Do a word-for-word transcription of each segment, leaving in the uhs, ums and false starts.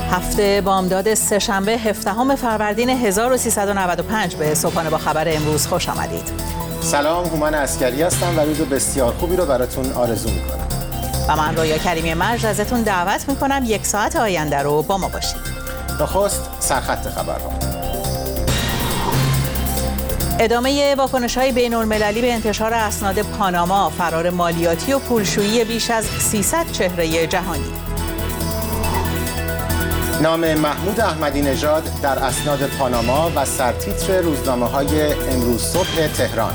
هفته بامداد سه‌شنبه هفدهم فروردین هزار و سیصد و نود و پنج به صبحانه با خبر امروز خوش آمدید. سلام، هومن عسکری هستم و روز بسیار خوبی رو براتون آرزو میکنم. و من رویا کریمی مجد ازتون دعوت میکنم یک ساعت آینده رو با ما باشید. نخست سرخط خبرها. ادامه واکنش‌های بین‌المللی به انتشار اسناد پاناما، فرار مالیاتی و پولشویی بیش از سیصد چهره جهانی. نام محمود احمدی نژاد در اسناد پاناما و سرتیتر روزنامه‌های امروز صبح تهران.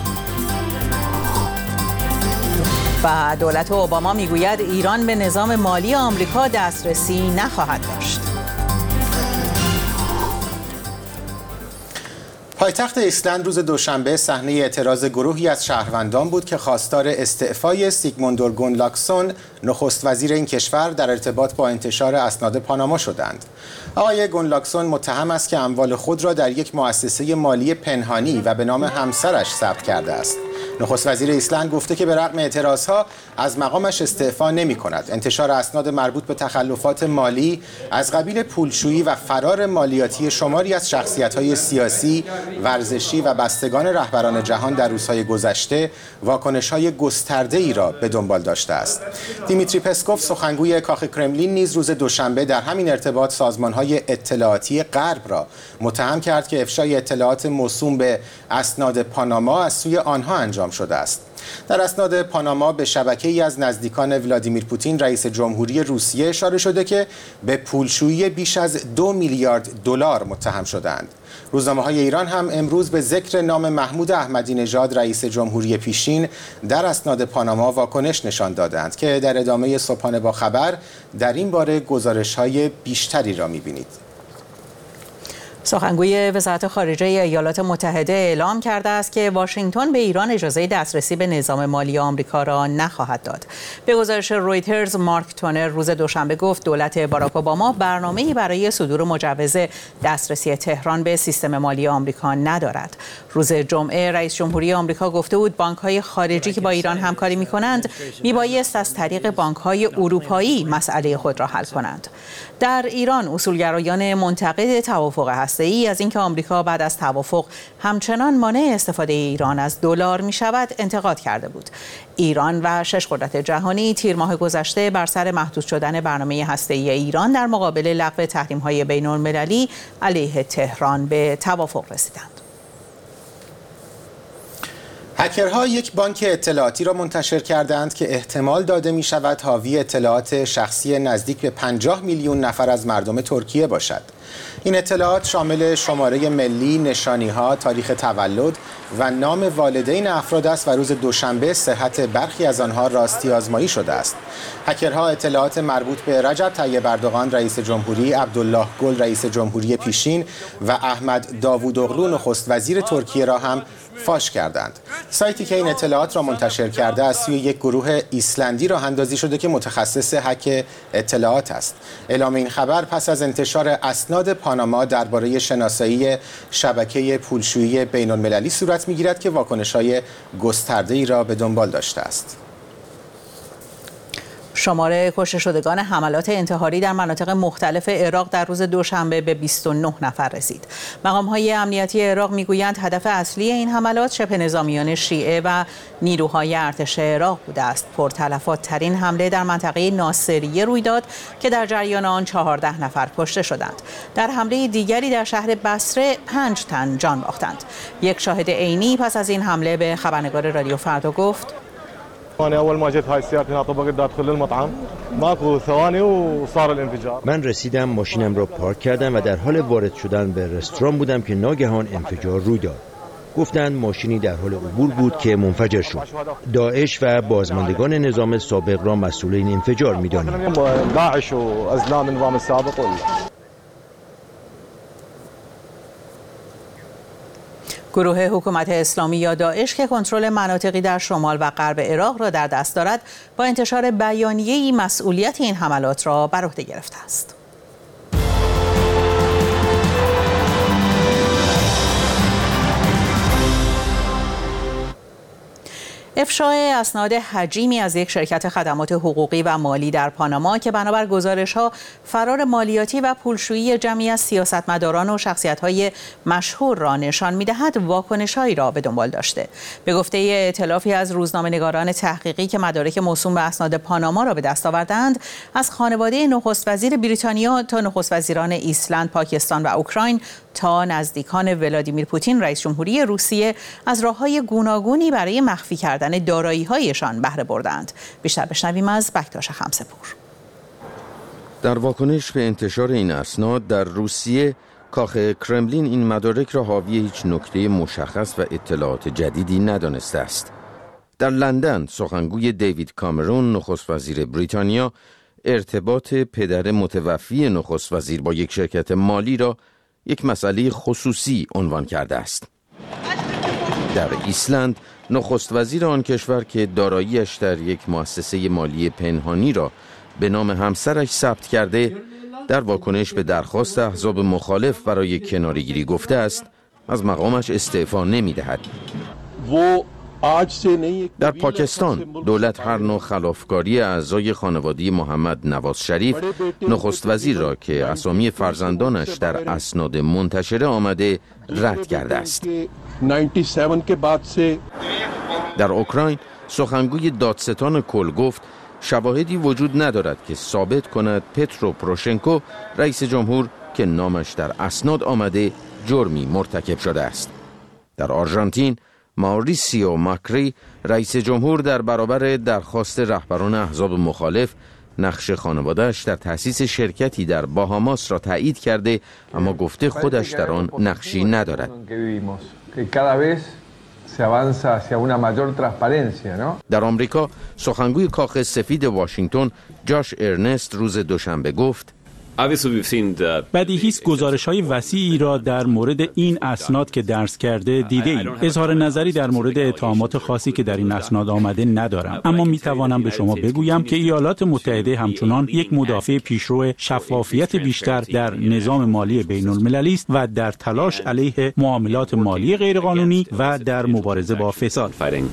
و دولت اوباما میگوید ایران به نظام مالی آمریکا دسترسی نخواهد داشت. پایتخت ایسلند روز دوشنبه صحنه اعتراض گروهی از شهروندان بود که خواستار استعفای سیگموندور گونلاکسون نخست وزیر این کشور در ارتباط با انتشار اسناد پاناما شدند. آقای گونلاکسون متهم است که اموال خود را در یک مؤسسه مالی پنهانی و به نام همسرش ثبت کرده است. نخست وزیر ایسلند گفته که به رغم اعتراضها از مقامش استعفا نمی کند. انتشار اسناد مربوط به تخلفات مالی از قبیل پولشویی و فرار مالیاتی شماری از شخصیت‌های سیاسی، ورزشی و بستگان رهبران جهان در روزهای گذشته واکنش‌های گسترده‌ای را به دنبال داشته است. دیمیتری پسکوف سخنگوی کاخ کرملین نیز روز دوشنبه در همین ارتباط سازمان‌های اطلاعاتی غرب را متهم کرد که افشای اطلاعات موسوم به اسناد پاناما از سوی آنها انجام شده است. در اسناد پاناما به شبکه‌ای از نزدیکان ولادیمیر پوتین رئیس جمهوری روسیه اشاره شده که به پولشویی بیش از دو میلیارد دلار متهم شدند. روزنامه‌های ایران هم امروز به ذکر نام محمود احمدی نژاد رئیس جمهوری پیشین در اسناد پاناما واکنش نشان دادند که در ادامه صبحانه با خبر در این باره گزارش‌های بیشتری را می‌بینید. سخنگوی وزارت خارجه ایالات متحده اعلام کرده است که واشنگتن به ایران اجازه دسترسی به نظام مالی آمریکا را نخواهد داد. به گزارش رویترز، مارک تونر روز دوشنبه گفت دولت باراک اوباما برنامه‌ای برای صدور مجوز دسترسی تهران به سیستم مالی آمریکا ندارد. روز جمعه رئیس جمهوری آمریکا گفته بود بانک‌های خارجی که با ایران همکاری می‌کنند میبایست از طریق بانک‌های اروپایی مسئله خود را حل کنند. در ایران اصولگرایان منتقد توافق هسته‌ای از اینکه آمریکا بعد از توافق همچنان مانع استفاده ایران از دلار می‌شود انتقاد کرده بود. ایران و شش قدرت جهانی تیر ماه گذشته بر سر محدود شدن برنامه هسته‌ای ایران در مقابل لغو تحریم‌های بین‌المللی علیه تهران به توافق رسیدند. هکرها یک بانک اطلاعاتی را منتشر کردند که احتمال داده می شود حاوی اطلاعات شخصی نزدیک به پنجاه میلیون نفر از مردم ترکیه باشد. این اطلاعات شامل شماره ملی، نشانی‌ها، تاریخ تولد و نام والدین افراد است و روز دوشنبه صحت برخی از آنها راستی آزمایی شده است. هکرها اطلاعات مربوط به رجب طیب اردوغان رئیس جمهوری، عبدالله گل رئیس جمهوری پیشین و احمد داوودوغلو نخست وزیر ترکیه را هم فاش کردند. سایتی که این اطلاعات را منتشر کرده از سوی یک گروه ایسلندی راه اندازی شده که متخصص هک اطلاعات است. اعلام این خبر پس از انتشار اسناد پاناما درباره شناسایی شبکه پولشویی بین‌المللی صورت می‌گیرد که واکنش‌های گسترده‌ای را به دنبال داشته است. شمار کشته شدگان حملات انتحاری در مناطق مختلف عراق در روز دوشنبه به بیست و نه نفر رسید. مقام‌های امنیتی عراق می‌گویند هدف اصلی این حملات شبه نظامیان شیعه و نیروهای ارتش عراق بوده است. پرتلفات ترین حمله در منطقه ناصریه روی داد که در جریان آن چهارده نفر کشته شدند. در حمله دیگری در شهر بصره پنج تن جان باختند. یک شاهد عینی پس از این حمله به خبرنگار رادیو فردا گفت: من رسیدم، ماشینم را پارک کردم و در حال وارد شدن به رستوران بودم که ناگهان انفجار روی داد. گفتند ماشینی در حال عبور بود که منفجر شد. داعش و بازماندگان نظام سابق را مسئول این انفجار می‌دانیم. داعش و ازلام نظام سابق. گروه حکومت اسلامی یا داعش که کنترل مناطقی در شمال و غرب عراق را در دست دارد، با انتشار بیانیه‌ای مسئولیت این حملات را بر عهده گرفته است. افشای اسناد حجیمی از یک شرکت خدمات حقوقی و مالی در پاناما که بنابر گزارش‌ها فرار مالیاتی و پولشویی جمعی از سیاستمداران و شخصیت‌های مشهور را نشان می‌دهد، واکنش‌هایی را به دنبال داشته. به گفته ائتلافی از روزنامه‌نگاران تحقیقی که مدارک موسوم به اسناد پاناما را به دست آوردند، از خانواده نخست وزیر بریتانیا تا نخست وزیران ایسلند، پاکستان و اوکراین تا نزدیکان ولادیمیر پوتین رئیس جمهوری روسیه از راه‌های گوناگونی برای مخفی کردن دارایی‌هایشان بهره بردند. بیشتر بشنویم از بکتاش خمسه‌پور. در واکنش به انتشار این اسناد در روسیه، کاخ کرملین این مدارک را حاوی هیچ نکته مشخص و اطلاعات جدیدی ندانسته است. در لندن، سخنگوی دیوید کامرون، نخست وزیر بریتانیا، ارتباط پدر متوفی نخست وزیر با یک شرکت مالی را یک مسئله خصوصی عنوان کرده است. در ایسلند، نخست وزیر آن کشور که داراییش در یک مؤسسه مالی پنهانی را به نام همسرش ثبت کرده، در واکنش به درخواست احزاب مخالف برای کناره‌گیری گفته است از مقامش استعفا نمی‌دهد. در پاکستان، دولت هر نوع خلافکاری اعضای خانواده محمد نواز شریف، نخست وزیر را که اسامی فرزندانش در اسناد منتشره آمده رد کرده است. در اوکراین، سخنگوی دادستان کل گفت شواهدی وجود ندارد که ثابت کند پترو پروشنکو، رئیس جمهور که نامش در اسناد آمده، جرمی مرتکب شده است. در آرژانتین، ماوریسیو ماکری، رئیس جمهور، در برابر درخواست رهبران احزاب مخالف نقش خانواده‌اش در تأسیس شرکتی در باهاماس را تایید کرده، اما گفته خودش در آن نقشی ندارد. در آمریکا، سخنگوی کاخ سفید واشنگتن، جاش ارنست، روز دوشنبه گفت بدیهی است گزارش‌های وسیعی را در مورد این اسناد که درس کرده دیده ایم. اظهار نظری در مورد اتهامات خاصی که در این اسناد آمده ندارم، اما می توانم به شما بگویم که ایالات متحده همچنان یک مدافع پیشرو شفافیت بیشتر در نظام مالی بین المللی است و در تلاش علیه معاملات مالی غیرقانونی و در مبارزه با فساد.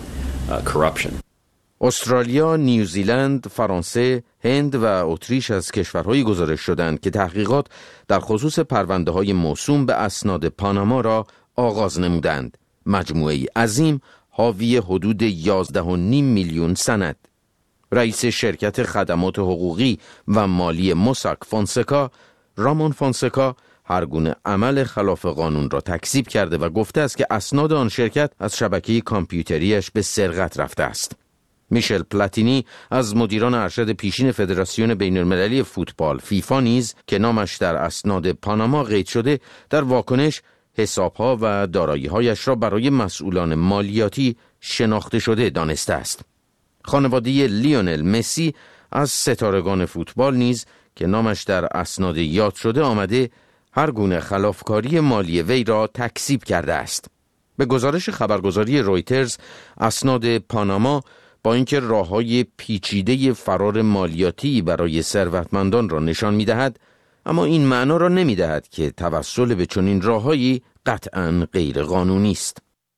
استرالیا، نیوزیلند، فرانسه، هند و اتریش از کشورهای گزارش شدند که تحقیقات در خصوص پرونده‌های موسوم به اسناد پاناما را آغاز نمودند. مجموعه‌ای عظیم حاوی حدود یازده و نیم میلیون سند. رئیس شرکت خدمات حقوقی و مالی موساک فونسکا، رامون فونسکا، هر گونه عمل خلاف قانون را تکذیب کرده و گفته است که اسناد آن شرکت از شبکه کامپیوتریش به سرقت رفته است. میشل پلاتینی از مدیران ارشد پیشین فدراسیون بین المللی فوتبال فیفا نیز که نامش در اسناد پاناما قید شده، در واکنش حسابها و دارایی‌هایش را برای مسئولان مالیاتی شناخته شده دانسته است. خانواده لیونل مسی از ستارگان فوتبال نیز که نامش در اسناد یاد شده آمده، هر گونه خلافکاری مالی وی را تکذیب کرده است. به گزارش خبرگزاری رویترز، اسناد پاناما با اینکه راه‌های پیچیده فرار مالیاتی برای ثروتمندان را نشان می‌دهد، اما این معنا را نمی‌دهد که توسل به چنین راه‌هایی قطعاً غیر قانونی است.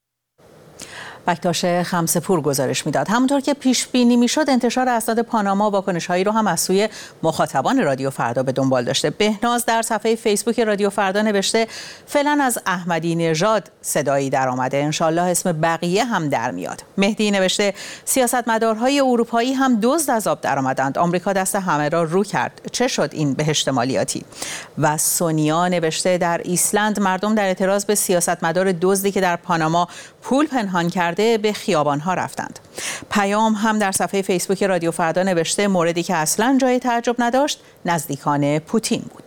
بکتاش خمسه‌پور گزارش میداد. همونطور که پیش بینی میشد، انتشار اسناد پاناما واکنش‌هایی رو هم از سوی مخاطبان رادیو فردا به دنبال داشته. بهناز در صفحه فیسبوک رادیو فردا نوشته فعلا از احمدی نژاد صدایی در آمده، انشالله اسم بقیه هم در میاد. مهدی نوشته سیاستمدارهای اروپایی هم دزد از آب در آمدند، آمریکا دست همه را رو کرد، چه شد این بهشت مالیاتی؟ و سونیا نوشته در ایسلند مردم در اعتراض به سیاستمدار دزدی که در پاناما پول پنهان کرد به خیابان‌ها رفتند. پیام هم در صفحه فیسبوک رادیو فردا نوشته موردی که اصلاً جای تعجب نداشت نزدیکان پوتین بود.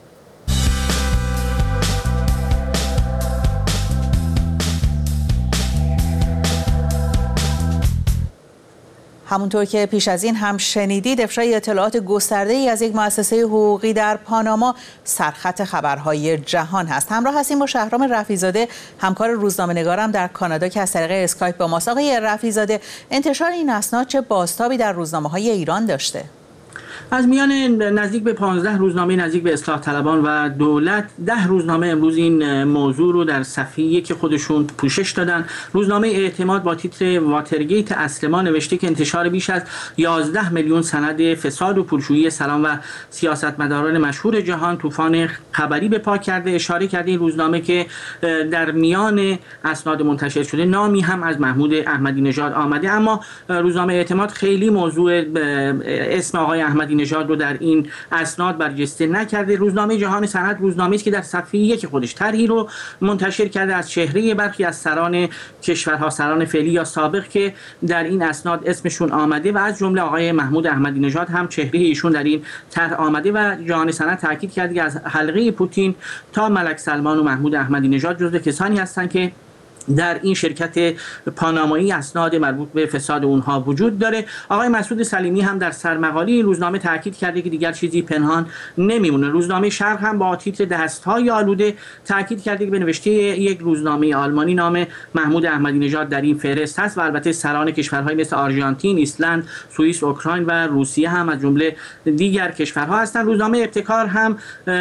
همونطور که پیش از این هم شنیدید، افشای اطلاعات گسترده‌ای از یک مؤسسه حقوقی در پاناما سرخط خبرهای جهان هست. همراه هستیم با شهرام رفیع‌زاده، همکار روزنامه‌نگارم در کانادا که از طریق اسکایپ با ماست. آقای رفیع‌زاده، انتشار این اسناد چه بازتابی در روزنامه‌های ایران داشته؟ از میان نزدیک به پانزده روزنامه نزدیک به اصلاح طلبان و دولت، ده روزنامه امروز این موضوع رو در صفحه یک خودشون پوشش دادن. روزنامه اعتماد با تیتر واترگیت اصل ما نوشته که انتشار بیش از یازده میلیون سند فساد و پولشویی سلام و سیاستمداران مشهور جهان طوفان خبری به پا کرده. اشاره کرده این روزنامه که در میان اسناد منتشر شده نامی هم از محمود احمدی نژاد آمده، اما روزنامه اعتماد خیلی موضوع اسم آقای احمدی نژاد رو در این اسناد برجسته نکرده. روزنامه جهان سند روزنامه‌ای است که در صفحه یک خودش طرحی رو منتشر کرده از چهره برخی از سران کشورها، سران فعلی یا سابق که در این اسناد اسمشون آمده و از جمله آقای محمود احمدی نژاد هم چهره ایشون در این طرح آمده و جهان سند تاکید کرده که از حلقه پوتین تا ملک سلمان و محمود احمدی نژاد جزو کسانی هستند که در این شرکت پانامایی اسناد مربوط به فساد اونها وجود داره. آقای مسعود سلیمی هم در سرمقاله این روزنامه تاکید کرده که دیگر چیزی پنهان نمیمونه. روزنامه شرق هم با تیتر دست‌های آلوده تاکید کرده که به نوشته یک روزنامه آلمانی نام محمود احمدی نژاد در این فهرست هست و البته سران کشورهای مثل آرژانتین، ایسلند، سوئیس، اوکراین و روسیه هم از جمله دیگر کشورها هستند. روزنامه ابتکار هم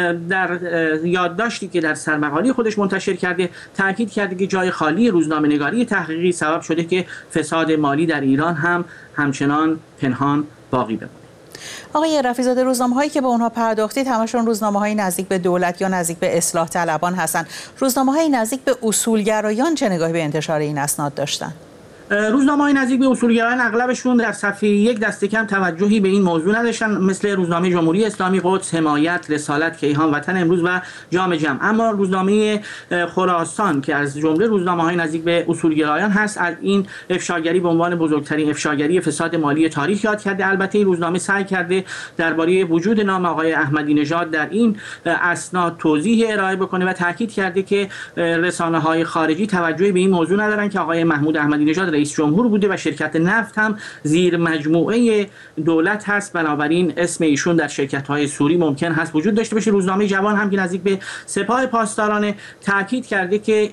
در یادداشتی که در سرمقاله خودش منتشر کرده تاکید کرده که جای خالی روزنامه‌نگاری تحقیقی سبب شده که فساد مالی در ایران هم همچنان پنهان باقی بمونه. آقای رفیع‌زاده، روزنامه‌هایی که به اونها پرداختید همشون روزنامه‌های نزدیک به دولت یا نزدیک به اصلاح طلبان هستند. روزنامه‌های نزدیک به اصولگرایان چه نگاهی به انتشار این اسناد داشتن؟ روزنامه‌های نزدیک به اصولگرایان اغلبشون در صفحه یک دست کم توجهی به این موضوع نداشتن، مثل روزنامه جمهوری اسلامی، قدس، حمایت، رسالت، کیهان، وطن امروز و جام جم. اما روزنامه خراسان که از جمله روزنامه‌های نزدیک به اصولگرایان هست از این افشاگری به عنوان بزرگترین افشاگری فساد مالی تاریخ یاد کرده. البته این روزنامه سعی کرده درباره وجود نام آقای احمدی نژاد در این اسناد توضیح ارائه بکنه و تاکید کرده که رسانه‌های خارجی توجهی به این موضوع ندارن که آقای محمود احمدی نژاد رئیس جمهور بوده و شرکت نفت هم زیر مجموعه دولت هست، بنابراین اسم ایشون در شرکت‌های سوری ممکن هست وجود داشته باشه. روزنامه جوان هم که نزدیک به سپاه پاسداران تاکید کرده که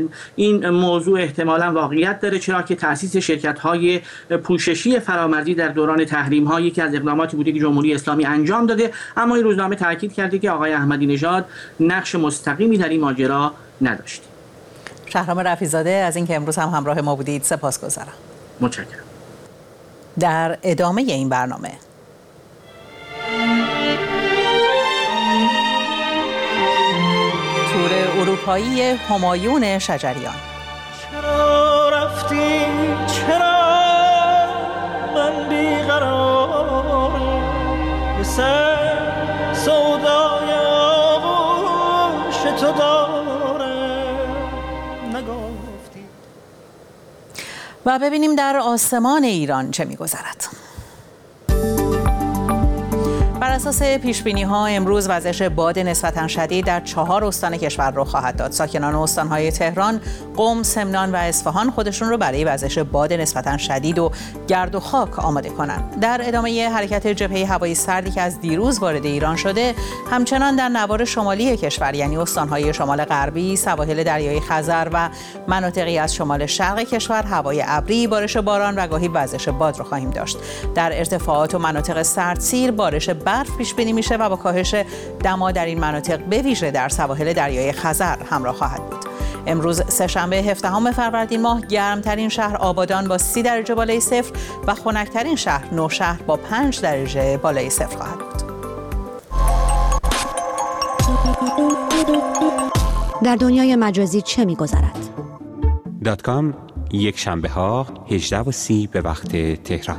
این موضوع احتمالاً واقعیت داره، چرا که تأسیس شرکت‌های پوششی فرامرزی در دوران تحریم‌ها یکی از اقداماتی بوده که جمهوری اسلامی انجام داده، اما این روزنامه تاکید کرده که آقای احمدی نژاد نقش مستقیمی در این ماجرا نداشته. شهرام رفیع‌زاده از اینکه امروز هم همراه ما بودید سپاسگزارم. متشکرم. در ادامه این برنامه تور اروپایی همایون شجریان. چرا رفتی چرا من بیقرارم به سر سودای آغوش تو دارم نگفتی. و ببینیم در آسمان ایران چه می‌گذرد. بر اساس پیش‌بینی‌ها امروز وزش باد نسبتاً شدید در چهار استان کشور رخ خواهد داد. ساکنان استان‌های تهران، قم، سمنان و اصفهان خودشون رو برای وزش باد نسبتاً شدید و گرد و خاک آماده کنند. در ادامه حرکت جبهه هوایی سردی که از دیروز وارد ایران شده، همچنان در نوار شمالی کشور یعنی استان‌های شمال غربی، سواحل دریای خزر و مناطقی از شمال شرق کشور هوای ابری، بارش باران و گاهی وزش باد رو خواهیم داشت. در ارتفاعات و مناطق سردسیر بارش برف پیش بینی میشه و با کاهش دما در این مناطق به ویژه در سواحل دریای خزر همراه خواهد بود. امروز سه‌شنبه هفدهم فروردین ماه گرمترین شهر آبادان با سی درجه بالای صفر و خنکترین شهر نوشهر با پنج درجه بالای صفر خواهد بود. در دنیای مجازی چه می‌گذرد؟ دات کام یک شنبه ها هجده و سی به وقت تهران.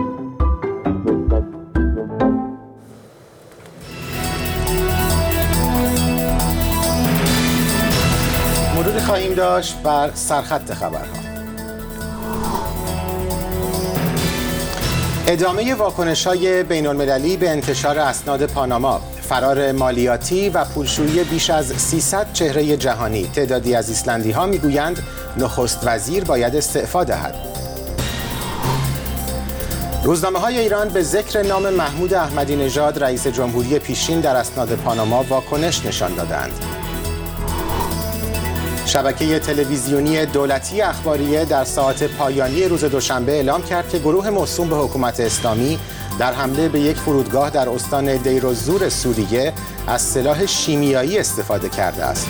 مرور خواهیم داشت بر سرخط خبرها. ادامه واکنش‌های بین‌المللی به انتشار اسناد پاناما، فرار مالیاتی و پولشویی بیش از سیصد چهره جهانی. تعدادی از ایسلندی‌ها می‌گویند نخست وزیر باید استعفا دهد. روزنامه‌های ایران به ذکر نام محمود احمدی نژاد رئیس جمهوری پیشین در اسناد پاناما واکنش نشان دادند. شبکه تلویزیونی دولتی اخباریه در ساعات پایانی روز دوشنبه اعلام کرد که گروه موسوم به حکومت اسلامی در حمله به یک فرودگاه در استان دیر الزور سوریه از سلاح شیمیایی استفاده کرده است.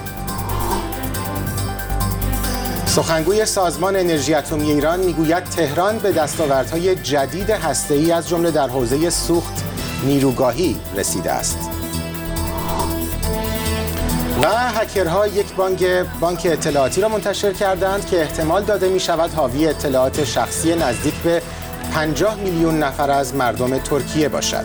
سخنگوی سازمان انرژی اتمی ایران میگوید تهران به دستاوردهای جدید هسته‌ای از جمله در حوزه سوخت نیروگاهی رسیده است. و هکرها یک بانک بانک اطلاعاتی را منتشر کردند که احتمال داده می شود حاوی اطلاعات شخصی نزدیک به پنجاه میلیون نفر از مردم ترکیه باشد.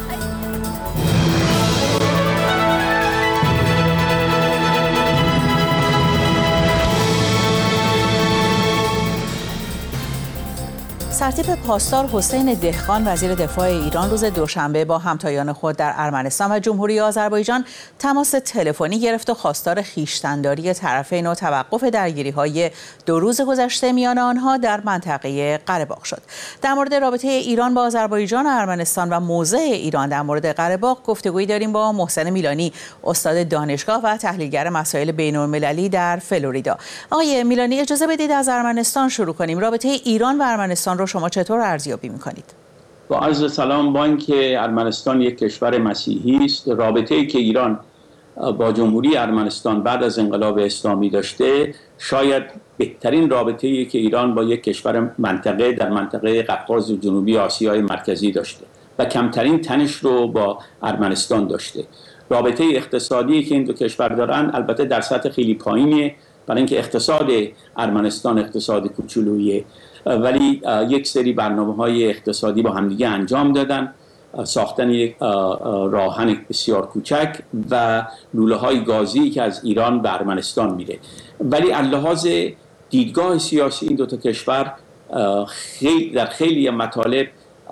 سرتیپ پاسدار حسین دهقان وزیر دفاع ایران روز دوشنبه با همتایان خود در ارمنستان و جمهوری آذربایجان تماس تلفنی گرفت و خواستار خویشتن‌داری طرفین و توقف درگیری‌های دو روز گذشته میان آنها در منطقه قره باغ شد. در مورد رابطه ایران با آذربایجان و ارمنستان و موضع ایران در مورد قره باغ گفتگویی داریم با محسن میلانی، استاد دانشگاه و تحلیلگر مسائل بین‌المللی در فلوریدا. آقای میلانی، اجازه بدید از ارمنستان شروع کنیم. رابطه ایران و ارمنستان رو شما چطور ارزیابی می‌کنید؟ با عرض سلام، با اینکه ارمنستان یک کشور مسیحی است، رابطه‌ای که ایران با جمهوری ارمنستان بعد از انقلاب اسلامی داشته شاید بهترین رابطه‌ای که ایران با یک کشور منطقه در منطقه قفقاز و جنوبی آسیای مرکزی داشته و کمترین تنش رو با ارمنستان داشته. رابطه اقتصادی که این دو کشور دارن البته در سطح خیلی پایینه، برای اینکه اقتصاد ارمنستان اقتصاد کوچولوییه، ولی یک سری برنامه‌های اقتصادی با همدیگه انجام دادن، ساختن یک راهن بسیار کوچک و لوله‌های گازی که از ایران به ارمنستان میره. ولی از لحاظ دیدگاه سیاسی این دو تا کشور خیلی در خیلی مطالب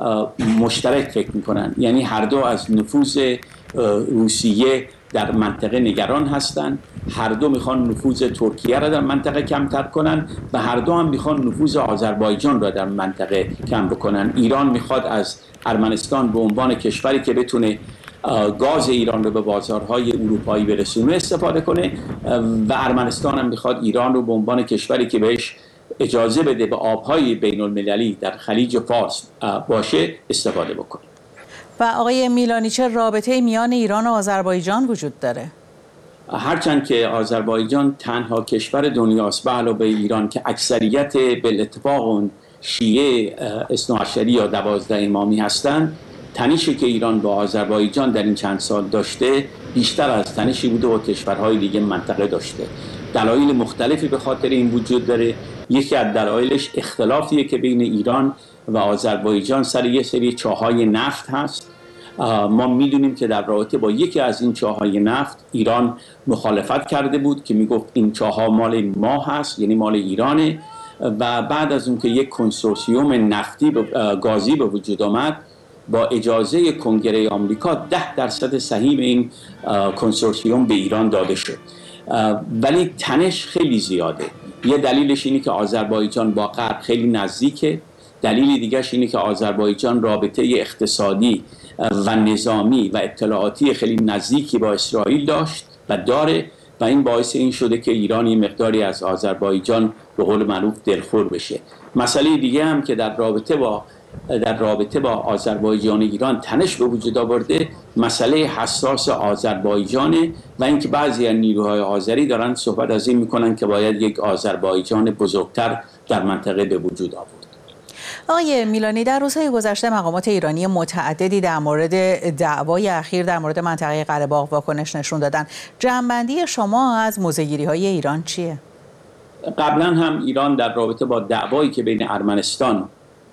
مشترک فکر میکنن، یعنی هر دو از نفوذ روسیه در منطقه نگران هستند، هر دو میخوان نفوذ ترکیه را در منطقه کمتر کنن و هر دو هم میخوان نفوذ آذربایجان را در منطقه کم بکنن. ایران میخواد از ارمنستان به عنوان کشوری که بتونه گاز ایران رو به بازارهای اروپایی برسونه استفاده کنه و ارمنستان هم میخواد ایران رو به عنوان کشوری که بهش اجازه بده به آبهای بین المللی در خلیج فارس باشه استفاده بکنه. و آقای میلانی، چه رابطه میان ایران و آذربایجان وجود داره؟ هرچند که آذربایجان تنها کشور دنیاست به علاوه ایران که اکثریت بالاتفاق اون شیعه اثنا عشری یا دوازده امامی هستند، تنشی که ایران با آذربایجان در این چند سال داشته بیشتر از تنشی بوده و کشورهای دیگه منطقه داشته. دلایل مختلفی به خاطر این وجود داره. یکی از دلایلش اختلافیه که بین ایران و آذربایجان سر یه سری چاهای نفت هست. ما میدونیم که در رابطه با یکی از این چاهای نفت ایران مخالفت کرده بود که میگفت این چاها مال ما هست، یعنی مال ایرانه، و بعد از اون که یک کنسورسیوم نفتی گازی به وجود آمد با اجازه کنگره آمریکا ده درصد سهیم این کنسورسیوم به ایران داده شد. ولی تنش خیلی زیاده. یه دلیلش اینه که آذربایجان با غرب خیلی نزدیکه، دلیل دیگهش اینه که آذربایجان رابطه اقتصادی و نظامی و اطلاعاتی خیلی نزدیکی با اسرائیل داشت و داره و این باعث این شده که ایران یه مقداری از آذربایجان به قول معروف دلخور بشه. مسئله دیگه هم که در رابطه با در رابطه با آذربایجان ایران تنش به وجود آورده مسئله حساس آذربایجانه و اینکه بعضی از نیروهای آذری دارن صحبت از این میکنن که باید یک آذربایجان بزرگتر در منطقه به وجود آورد. آقای میلانی، در روزهای گذشته مقامات ایرانی متعددی در مورد دعوای اخیر در مورد منطقه قره باغ واکنش نشون دادن. جمع‌بندی شما از موضع‌گیری‌های ایران چیه؟ قبلا هم ایران در رابطه با دعوایی که بین ارمنستان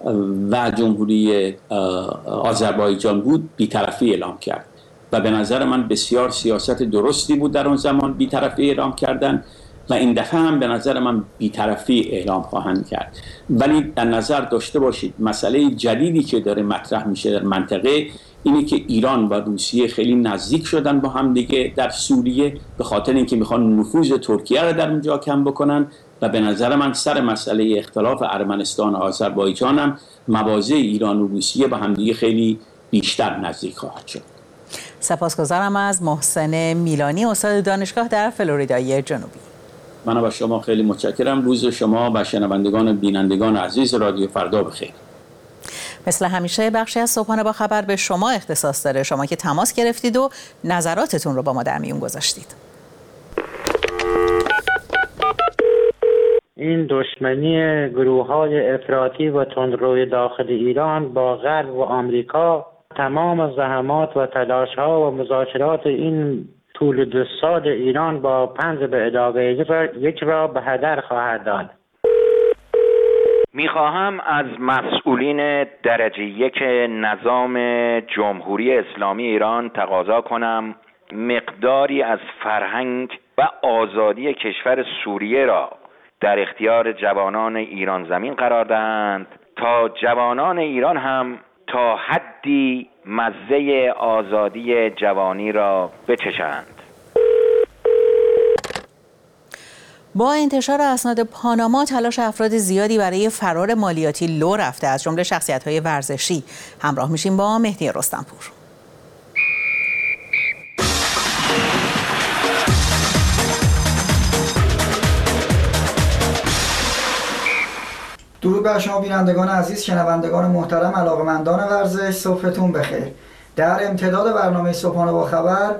و جمهوری آذربایجان بود بی‌طرفی اعلام کرد و به نظر من بسیار سیاست درستی بود در اون زمان بی‌طرفی اعلام کردن و این دفعه هم به نظر من بی‌طرفی اعلام خواهند کرد. ولی در نظر داشته باشید مسئله جدیدی که داره مطرح میشه در منطقه اینه که ایران و روسیه خیلی نزدیک شدن با هم دیگه در سوریه به خاطر اینکه میخوان نفوذ ترکیه رو در اونجا کم بکنن و به نظر من سر مسئله اختلاف ارمنستان و آذربایجان هم مواضع ایران و روسیه با هم دیگه خیلی بیشتر نزدیک خواهد شد. سپاسگزارم از محسن میلانی، استاد دانشگاه در فلوریدای جنوبی. من با شما خیلی متشکرم. روز شما و شنوندگان و بینندگان عزیز رادیو فردا بخیر. مثل همیشه بخشی از صبحانه با خبر به شما اختصاص داره، شما که تماس گرفتید و نظراتتون رو با ما در میون گذاشتید. این دشمنی گروه‌های افراطی و تندروی داخل ایران با غرب و آمریکا تمام زحمات و تلاش‌ها و مذاکرات این طول دو سال ایران با پنج به علاوه یک را به هدر خواهد داد. میخواهم از مسئولین درجه یک نظام جمهوری اسلامی ایران تقاضا کنم مقداری از فرهنگ و آزادی کشور سوریه را در اختیار جوانان ایران زمین قرار دهند تا جوانان ایران هم تا حدی مزه آزادی جوانی را بچشند. با انتشار اسناد پاناما تلاش افراد زیادی برای فرار مالیاتی لو رفته، از جمله شخصیت‌های ورزشی. همراه میشیم با مهدی رستمپور. درود بر شما بینندگان عزیز، شنوندگان محترم، علاقه‌مندان ورزش، صبحتون بخیر. در امتداد برنامه صبحانه با خبر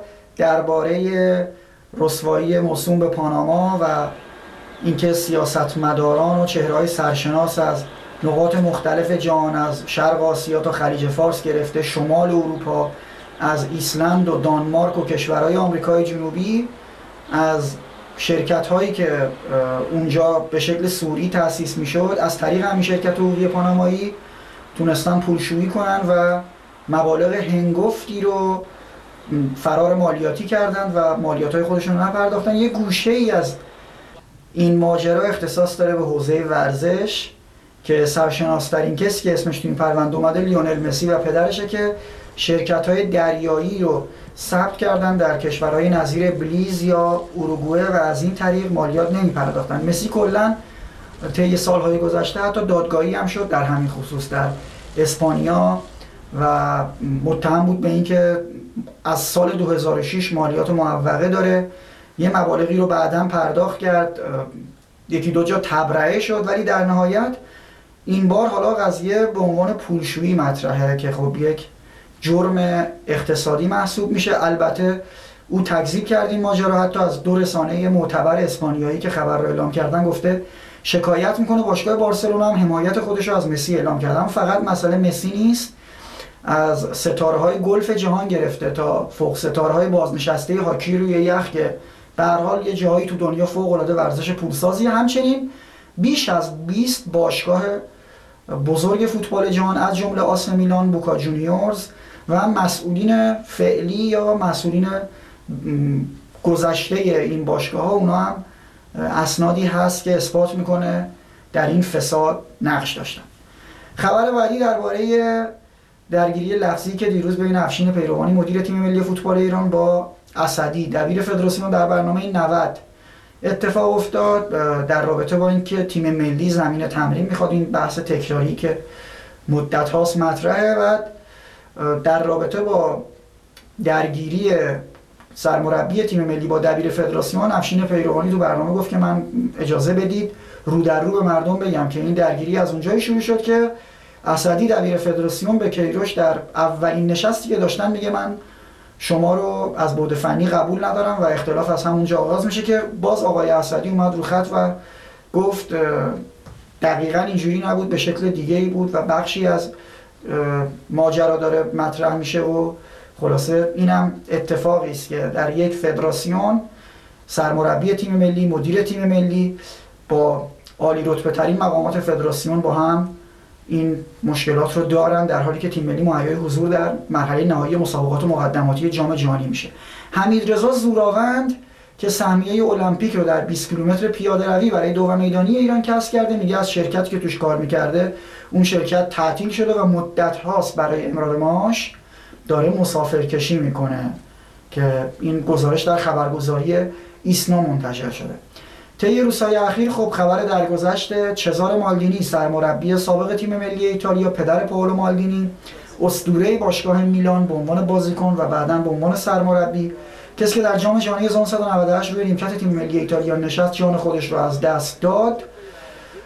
درباره رسوایی موسوم به پاناما و اینکه سیاستمداران و چهره‌های سرشناس از نقاط مختلف جهان، از شرق آسیا تا خلیج فارس گرفته شمال اروپا، از ایسلند و دانمارک و کشورهای آمریکای جنوبی، از شرکت‌هایی که اونجا به شکل سوری تأسیس می‌شد از طریق همین شرکت حقوقی پانامایی تونستن پولشویی کنن و مبالغ هنگفتی رو فرار مالیاتی کردن و مالیات‌های خودشون رو نپرداختن. یه گوشه‌ای از این ماجرا اختصاص داره به حوزه ورزش که سرشناس‌ترین کسی که اسمش تو این پرونده اومده لیونل مسی و پدرشه که شرکت‌های دریایی رو ثبت کردن در کشورهای نظیر بلیز یا اوروگوئه و از این طریق مالیات نمی‌پرداختن. مسی کلاً طی سال‌های گذشته حتی دادگاهی هم شد در همین خصوص در اسپانیا و متهم بود به اینکه از سال دو هزار و شش مالیات معوقه داره. یه مبالغی رو بعداً پرداخت کرد، یکی دو جا تبرئه شد، ولی در نهایت این بار حالا قضیه به عنوان پولشویی مطرحه که خب یک جرم اقتصادی محسوب میشه. البته او تکذیب کرد این ماجرا، حتی از دو رسانه معتبر اسپانیایی که خبر رو اعلام کردن گفته شکایت میکنه. باشگاه بارسلونا هم حمایت خودش رو از مسی اعلام کرده. فقط مسئله مسی نیست، از ستاره‌های گلف جهان گرفته تا فوق ستاره‌های بازنشسته هاکی روی یخ که به هر حال یه جایی تو دنیا فوق‌العاده ورزش پولسازی، همچنین بیش از بیست باشگاه بزرگ فوتبال جهان از جمله آس میلان، بوکا جونیورز و مسئولین فعلی یا مسئولین گذشته این باشگاه‌ها، اونا هم اسنادی هست که اثبات میکنه در این فساد نقش داشتن. خبر بعدی درباره درگیری لفظی که دیروز بین افشین پیروانی مدیر تیم ملی فوتبال ایران با اسدی دبیر فدراسیون در برنامه نود اتفاق افتاد در رابطه با اینکه تیم ملی زمین تمرین میخواد. این بحث تکراری که مدت هاست مطرحه. و در رابطه با درگیری سرمربی تیم ملی با دبیر فدراسیون، افشین پیروانی تو برنامه گفت که من اجازه بدید رو در رو به مردم بگم که این درگیری از اونجایی شروع شد که اسدی دبیر فدراسیون به کیروش در اولین نشستی که داشتن میگه من شما رو از بعد فنی قبول ندارم و اختلاف از همونجا آغاز میشه که باز آقای اسدی اومد رو خط و گفت دقیقاً اینجوری نبود، به شکل دیگه‌ای بود و بخشی از ماجرا داره مطرح میشه. و خلاصه اینم اتفاقی است که در یک فدراسیون سرمربی تیم ملی، مدیر تیم ملی با عالی رتبه ترین مقامات فدراسیون با هم این مشکلات رو دارن، در حالی که تیم ملی مهیای حضور در مرحله نهایی مسابقات مقدماتی جام جهانی میشه. حمیدرضا زوراوند که سهمیه المپیک رو در بیست کیلومتر پیاده روی برای دو میدانی ایران کسب کرده، میگه از شرکتی که توش کار میکرده اون شرکت تعطیل شده و مدت هاست برای امرار معاش داره مسافرکشی میکنه که این گزارش در خبرگزاری ایسنا منتشر شده. طی روزهای اخیر خب خبر درگذشت چزار مالدینی، سرمربی سابق تیم ملی ایتالیا، پدر پائولو مالدینی، اسطوره باشگاه میلان به عنوان بازیکن و بعداً به عنوان سرمربی، کسی که در جام جهانی هزار و نهصد و نود و هشت روی نیمکت تیم ملی ایتالیا نشست، جان خودش رو از دست داد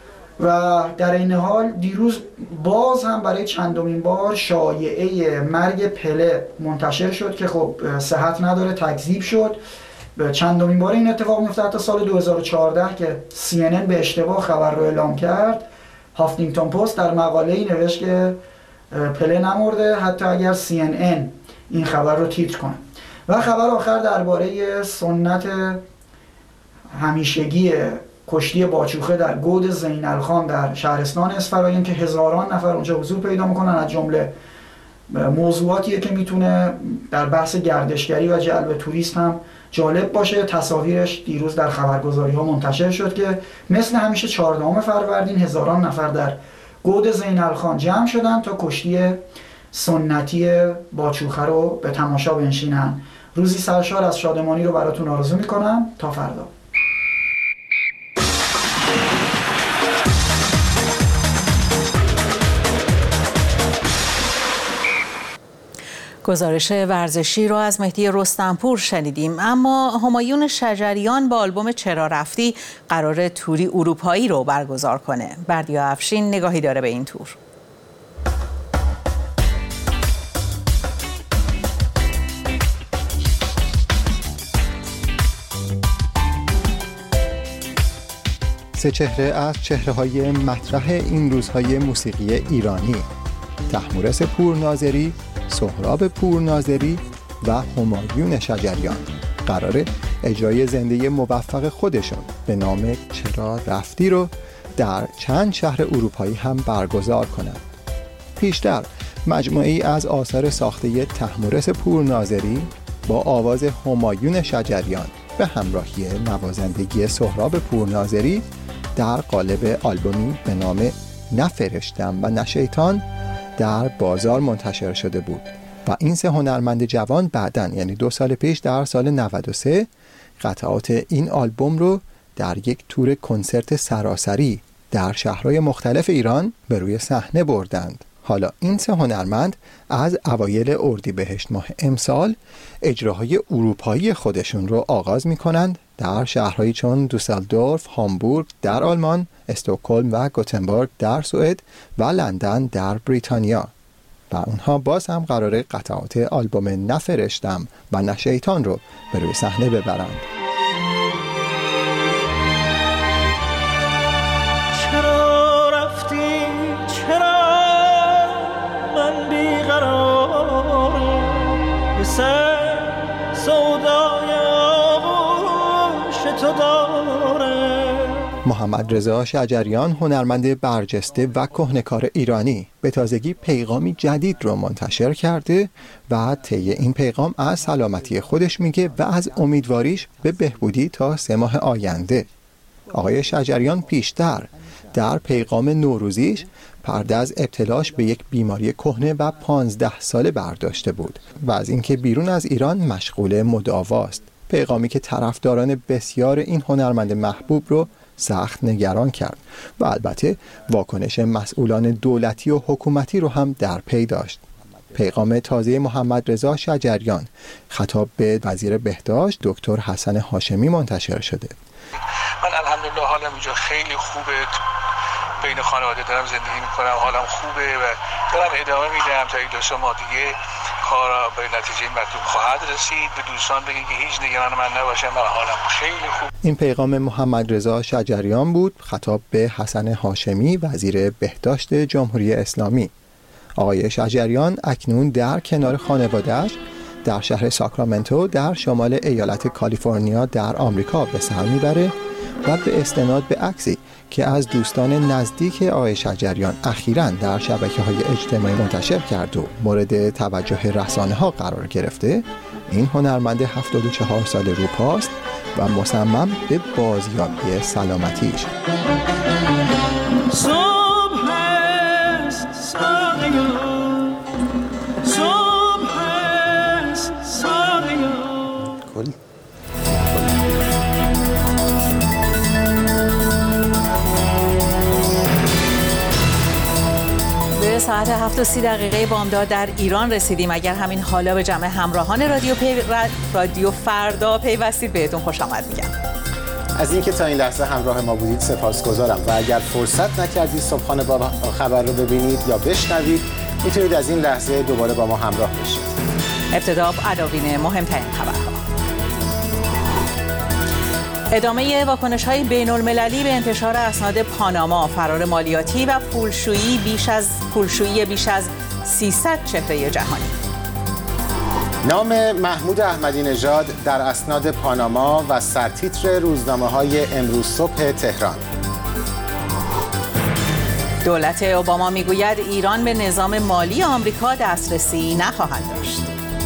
و در این حال دیروز باز هم برای چندمین بار شایعه مرگ پله منتشر شد که خب صحت نداره، تکذیب شد. چندمین بار این اتفاق میفته. تا سال دو هزار و چهارده که سی ان ان به اشتباه خبر رو اعلام کرد، هافنینگتون پست در مقاله‌ای نوشت که پله نمرده حتی اگر سی ان ان این خبر رو تیتر کنه. و خبر آخر درباره سنت همیشگی کشتی باچوخه در گود زینالخان در شهرستان اسفراین که هزاران نفر اونجا حضور پیدا میکنن، از جمله موضوعاتیه که میتونه در بحث گردشگری و جلب توریست هم جالب باشه. تصاویرش دیروز در خبرگزاری ها منتشر شد که مثل همیشه چهاردهم فروردین هزاران نفر در گود زینالخان جمع شدن تا کشتی سنتی باچوخه رو به تماشا بنشینن. روزی سرشار از شادمانی رو براتون آرزو میکنم. تا فردا. گزارش ورزشی رو از مهدی رستمپور شنیدیم. اما همایون شجریان با آلبوم چرا رفتی قرار توری اروپایی رو برگزار کنه. بردیا افشین نگاهی داره به این تور. سه چهره از چهره‌های مطرح این روزهای موسیقی ایرانی: طهمورث پورناظری، سهراب پورناظری و همایون شجریان قراره اجرای زنده موفق خودشون به نام چرا رفتی رو در چند شهر اروپایی هم برگزار کنند. پیشتر مجموعه‌ای از آثار ساخته طهمورث پورناظری با آواز همایون شجریان به همراهی نوازندگی سهراب پورناظری در قالب آلبومی به نام نه فرشتم و نه شیطان در بازار منتشر شده بود و این سه هنرمند جوان بعداً یعنی دو سال پیش در سال نود و سه قطعات این آلبوم رو در یک تور کنسرت سراسری در شهرهای مختلف ایران به روی صحنه بردند. حالا این سه هنرمند از اوایل اردیبهشت ماه امسال اجراهای اروپایی خودشون رو آغاز می‌کنند در شهرهایی چون دوسلدورف، هامبورگ در آلمان، استکهلم و گوتنبرگ در سوئد و لندن در بریتانیا. و اونها باز هم قراره قطعات آلبوم نفرشتم و نه شیطان رو به روی صحنه ببرند. چرا رفتی چرا من بیقرارم به سر سودای آغوش تو دارم. محمد رضا شجریان هنرمند برجسته و کهنه‌کار ایرانی به تازگی پیغامی جدید رو منتشر کرده و طی این پیغام از سلامتی خودش میگه و از امیدواریش به بهبودی تا سه ماه آینده. آقای شجریان پیشتر در پیغام نوروزیش پرده از ابتلاش به یک بیماری کهنه و پانزده ساله برداشته بود و از اینکه بیرون از ایران مشغول مداواست. پیغامی که طرفداران بسیار این هنرمند محبوب رو سخت نگران کرد و البته واکنش مسئولان دولتی و حکومتی رو هم در پی داشت. پیغام تازه محمد رضا شجریان خطاب به وزیر بهداشت دکتر حسن هاشمی منتشر شده. من الحمدلله حالم اینجا خیلی خوبه، بین خانواده دارم زندگی میکنم، حالم خوبه و دارم ادامه میدم تا یک دو سه ماه دیگه کارا به نتیجه مطلوب خواهد رسید. به دوستان بگید که هیچ نگران من نباشن، من حالم خیلی خوب. این پیغام محمد رضا شجریان بود خطاب به حسن هاشمی وزیر بهداشت جمهوری اسلامی. آقای شجریان اکنون در کنار خانواده‌اش در شهر ساکرامنتو در شمال ایالت کالیفرنیا در آمریکا به سر میبره و به استناد به عکسی که از دوستان نزدیک آقای شجریان اخیراً در شبکه‌های اجتماعی منتشر کرد و مورد توجه رسانه‌ها قرار گرفته، این هنرمند هفتاد و چهار سال روپاست و مصمم به بازیابی سلامتیش. ساعت هفت و سی دقیقه بامداد در ایران رسیدیم. اگر همین حالا به جمع همراهان رادیو, پی... رادیو فردا پیوستید بهتون خوش آمد میگم. از اینکه تا این لحظه همراه ما بودید سپاسگزارم و اگر فرصت نکردید صبحانه با خبر رو ببینید یا بشنوید میتونید از این لحظه دوباره با ما همراه بشید. ابتدا عناوین مهمترین خبرها. ادامه واکنش‌های بین‌المللی به انتشار اسناد پاناما، فرار مالیاتی و پولشویی بیش از پولشویی بیش از سیصد چهره جهانی. نام محمود احمدی نژاد در اسناد پاناما و سرتیتر روزنامه‌های امروز صبح تهران. دولت اوباما میگوید ایران به نظام مالی آمریکا دسترسی نخواهد داشت.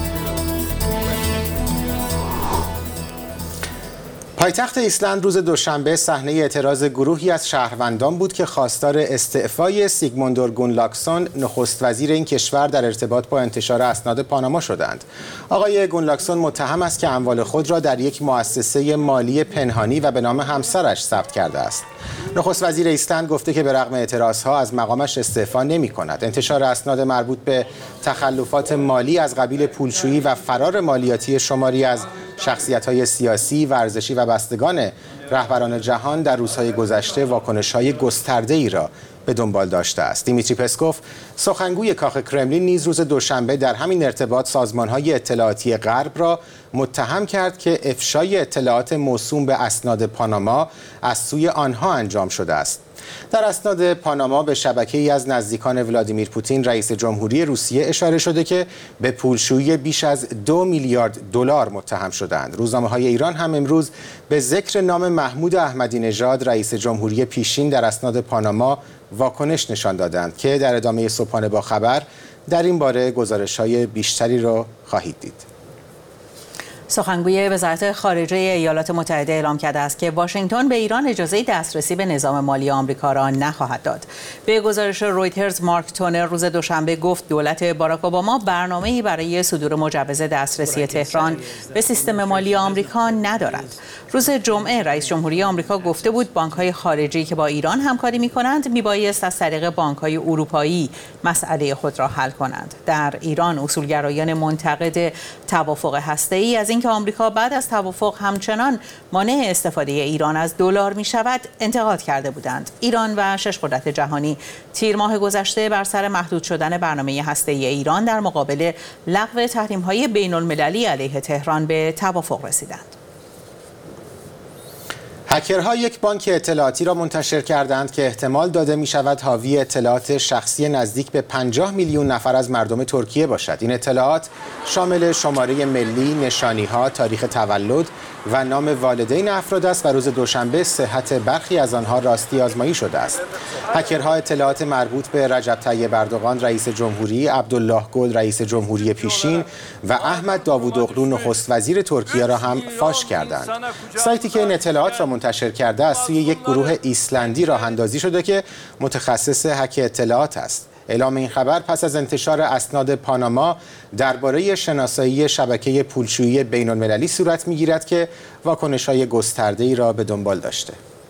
پایتخت ایسلند روز دوشنبه صحنه اعتراض گروهی از شهروندان بود که خواستار استعفای سیگموندور گونلاکسون نخست وزیر این کشور در ارتباط با انتشار اسناد پاناما شدند. آقای گونلاکسون متهم است که اموال خود را در یک مؤسسه مالی پنهانی و به نام همسرش ثبت کرده است. نخست وزیر ایسلند گفته که به رغم اعتراضها از مقامش استعفا نمی کند. انتشار اسناد مربوط به تخلفات مالی از قبیل پولشویی و فرار مالیاتی شماری از شخصیت‌های سیاسی، ورزشی و بستگان رهبران جهان در روزهای گذشته واکنش‌های گسترده‌ای را به دنبال داشته است. دیمیتری پسکوف، سخنگوی کاخ کرملین، نیز روز دوشنبه در همین ارتباط سازمان‌های اطلاعاتی غرب را متهم کرد که افشای اطلاعات موسوم به اسناد پاناما از سوی آنها انجام شده است. در اسناد پاناما به شبکه‌ای از نزدیکان ولادیمیر پوتین رئیس جمهوری روسیه اشاره شده که به پولشویی بیش از دو میلیارد دلار متهم شدند. روزنامه‌های ایران هم امروز به ذکر نام محمود احمدی نژاد رئیس جمهوری پیشین در اسناد پاناما واکنش نشان دادند که در ادامه صبحانه با خبر در این باره گزارش‌های بیشتری را خواهید دید. سخنگوی وزارت خارجه ایالات متحده اعلام کرده است که واشنگتن به ایران اجازه دسترسی به نظام مالی آمریکا را نخواهد داد. به گزارش رویترز، مارک تونر روز دوشنبه گفت دولت باراک اوباما برنامه‌ای برای صدور مجوز دسترسی تهران به سیستم مالی آمریکا ندارد. روز جمعه رئیس جمهوری آمریکا گفته بود بانک‌های خارجی که با ایران همکاری می‌کنند میبایست از طریق بانک‌های اروپایی مسئله خود را حل کنند. در ایران اصولگرایان منتقد توافق هسته‌ای از اینکه آمریکا بعد از توافق همچنان مانع استفاده ایران از دلار می‌شود انتقاد کرده بودند. ایران و شش قدرت جهانی تیر ماه گذشته بر سر محدود شدن برنامه هسته‌ای ایران در مقابل لغو تحریم‌های بین‌المللی علیه تهران به توافق رسیدند. هکرها یک بانک اطلاعاتی را منتشر کردند که احتمال داده می شود حاوی اطلاعات شخصی نزدیک به پنجاه میلیون نفر از مردم ترکیه باشد. این اطلاعات شامل شماره ملی، نشانی‌ها، تاریخ تولد و نام والدین افراد است و روز دوشنبه صحت برخی از آنها راستی آزمایی شده است. هکرها اطلاعات مربوط به رجب طیب اردوغان رئیس جمهوری، عبدالله گل رئیس جمهوری پیشین و احمد داوودوغلو نخست وزیر ترکیه را هم فاش کردند. سایتی که این اطلاعات را منتشر کرده از سوی یک گروه ایسلندی راه اندازی شده که متخصص هک اطلاعات است. اعلام این خبر پس از انتشار اسناد پاناما درباره شناسایی شبکه پولشویی بین‌المللی صورت می‌گیرد که واکنش‌های گسترده‌ای را به دنبال داشته.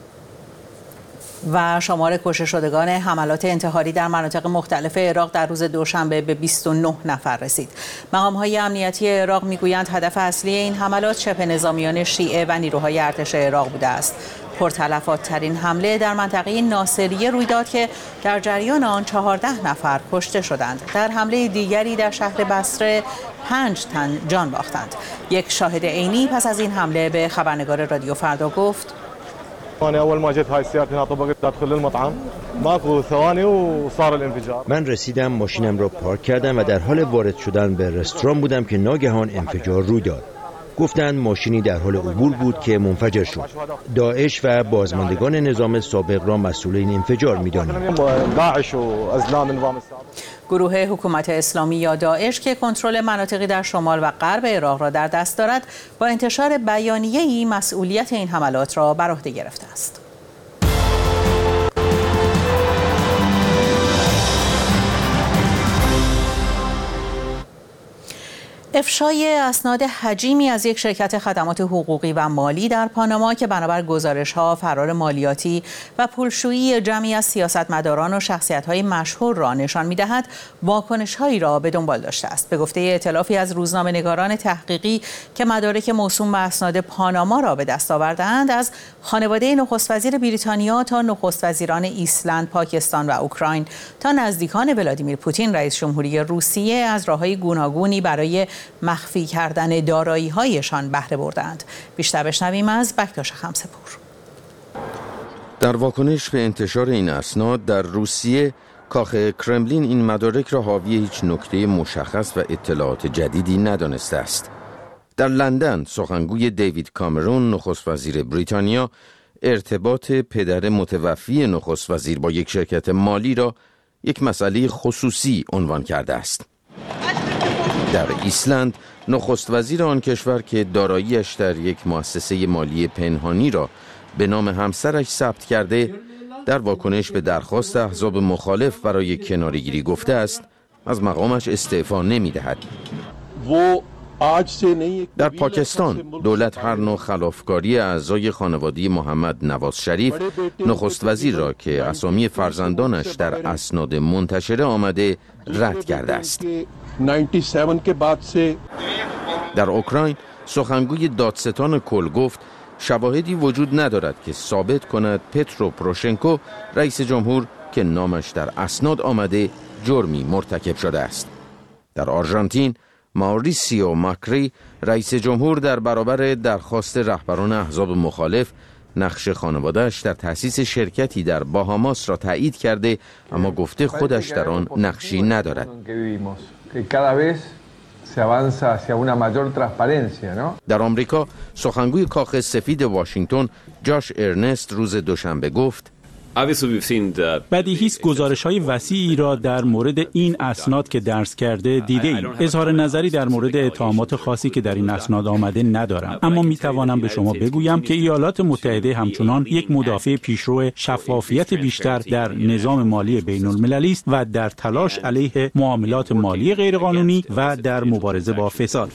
و شمار کشته شدگان حملات انتحاری در مناطق مختلف عراق در روز دوشنبه به بیست و نه نفر رسید. مقام‌های امنیتی عراق می‌گویند هدف اصلی این حملات شبه نظامیان شیعه و نیروهای ارتش عراق بوده است. پرتلفات‌ترین حمله در منطقه ناصریه روی داد که در جریان آن چهارده نفر کشته شدند. در حمله دیگری در شهر بصره پنج تن جان باختند. یک شاهد عینی پس از این حمله به خبرنگار رادیو فردا گفت: من رسیدم، ماشینم را پارک کردم و در حال وارد شدن به رستوران بودم که ناگهان انفجار روی داد. گفتند ماشینی در حال عبور بود که منفجر شد. داعش و بازماندگان نظام سابق را مسئول این انفجار می‌دانیم. گروه حکومت اسلامی یا داعش که کنترل مناطقی در شمال و غرب عراق را در دست دارد، با انتشار بیانیه‌ای مسئولیت این حملات را بر عهده گرفته است. افشای اسناد حجیمی از یک شرکت خدمات حقوقی و مالی در پاناما که بنابر گزارش‌ها فرار مالیاتی و پولشویی جمعی از سیاستمداران و شخصیت‌های مشهور را نشان می‌دهد، واکنش‌هایی را به دنبال داشته است. به گفته ائتلافی از روزنامه‌نگاران تحقیقی که مدارک موسوم به اسناد پاناما را به دست آورده‌اند، از خانواده نخست وزیر بریتانیا تا نخست وزیران ایسلند، پاکستان و اوکراین تا نزدیکان ولادیمیر پوتین رئیس جمهوری روسیه از راه‌های گوناگونی برای مخفی کردن دارایی‌هایشان بهره بردند. بیشتر بشنویم از بکتاش خمسه‌پور. در واکنش به انتشار این اسناد در روسیه، کاخ کرملین این مدارک را حاوی هیچ نکته مشخص و اطلاعات جدیدی ندانسته است. در لندن، سخنگوی دیوید کامرون، نخست وزیر بریتانیا، ارتباط پدر متوفی نخست وزیر با یک شرکت مالی را یک مسئله خصوصی عنوان کرده است. در ایسلند، نخست وزیر آن کشور که داراییش در یک مؤسسه مالی پنهانی را به نام همسرش ثبت کرده، در واکنش به درخواست احزاب مخالف برای کناره‌گیری گفته است از مقامش استعفا نمی‌دهد. در پاکستان، دولت هر نوع خلافکاری اعضای خانواده محمد نواز شریف، نخست وزیر را که اسامی فرزندانش در اسناد منتشره آمده رد کرده است. در اوکراین، سخنگوی دادستان کل گفت شواهدی وجود ندارد که ثابت کند پترو پروشنکو، رئیس جمهور که نامش در اسناد آمده، جرمی مرتکب شده است. در آرژانتین، ماوریسیو ماکری، رئیس جمهور، در برابر درخواست رهبران احزاب مخالف نقش خانواده‌اش در تأسیس شرکتی در باهاماس را تایید کرده، اما گفته خودش در آن نقشی ندارد. در آمریکا، سخنگوی کاخ سفید واشنگتن، جاش ارنست، روز دوشنبه گفت بدیهی است گزارش‌های وسیعی را در مورد این اسناد که درس کرده دیده ایم. اظهار نظری در مورد اتهامات خاصی که در این اسناد آمده ندارم، اما می توانم به شما بگویم که ایالات متحده همچنان یک مدافع پیشرو شفافیت بیشتر در نظام مالی بین المللی است و در تلاش علیه معاملات مالی غیرقانونی و در مبارزه با فساد.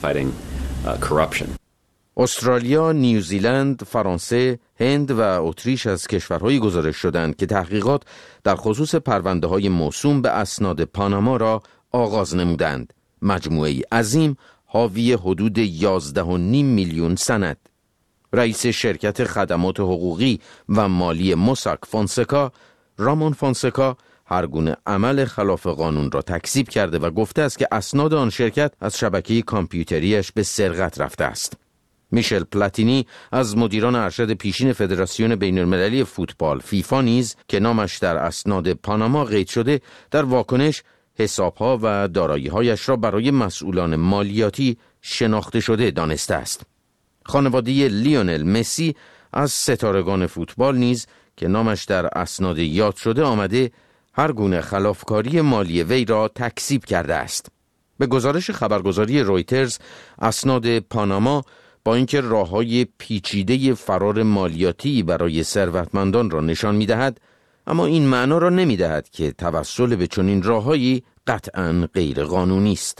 استرالیا، نیوزیلند، فرانسه، هند و اتریش از کشورهایی گزارش شدند که تحقیقات در خصوص پرونده‌های موسوم به اسناد پاناما را آغاز نمودند. مجموعه‌ای عظیم حاوی حدود یازده و نیم میلیون سند. رئیس شرکت خدمات حقوقی و مالی موساک فونسکا، رامون فونسکا، هر گونه عمل خلاف قانون را تکذیب کرده و گفته است که اسناد آن شرکت از شبکه کامپیوتریش به سرقت رفته است. میشل پلاتینی از مدیران ارشد پیشین فدراسیون بین المللی فوتبال فیفا نیز که نامش در اسناد پاناما قید شده، در واکنش حسابها و دارایی‌هایش را برای مسئولان مالیاتی شناخته شده دانسته است. خانواده لیونل مسی از ستارگان فوتبال نیز که نامش در اسناد یاد شده آمده، هر گونه خلافکاری مالی وی را تکذیب کرده است. به گزارش خبرگزاری رویترز، اسناد پاناما با اینکه راه‌های پیچیده فرار مالیاتی برای ثروتمندان را نشان می‌دهد، اما این معنا را نمی‌دهد که توسل به چنین راه‌هایی قطعاً غیر قانونی است.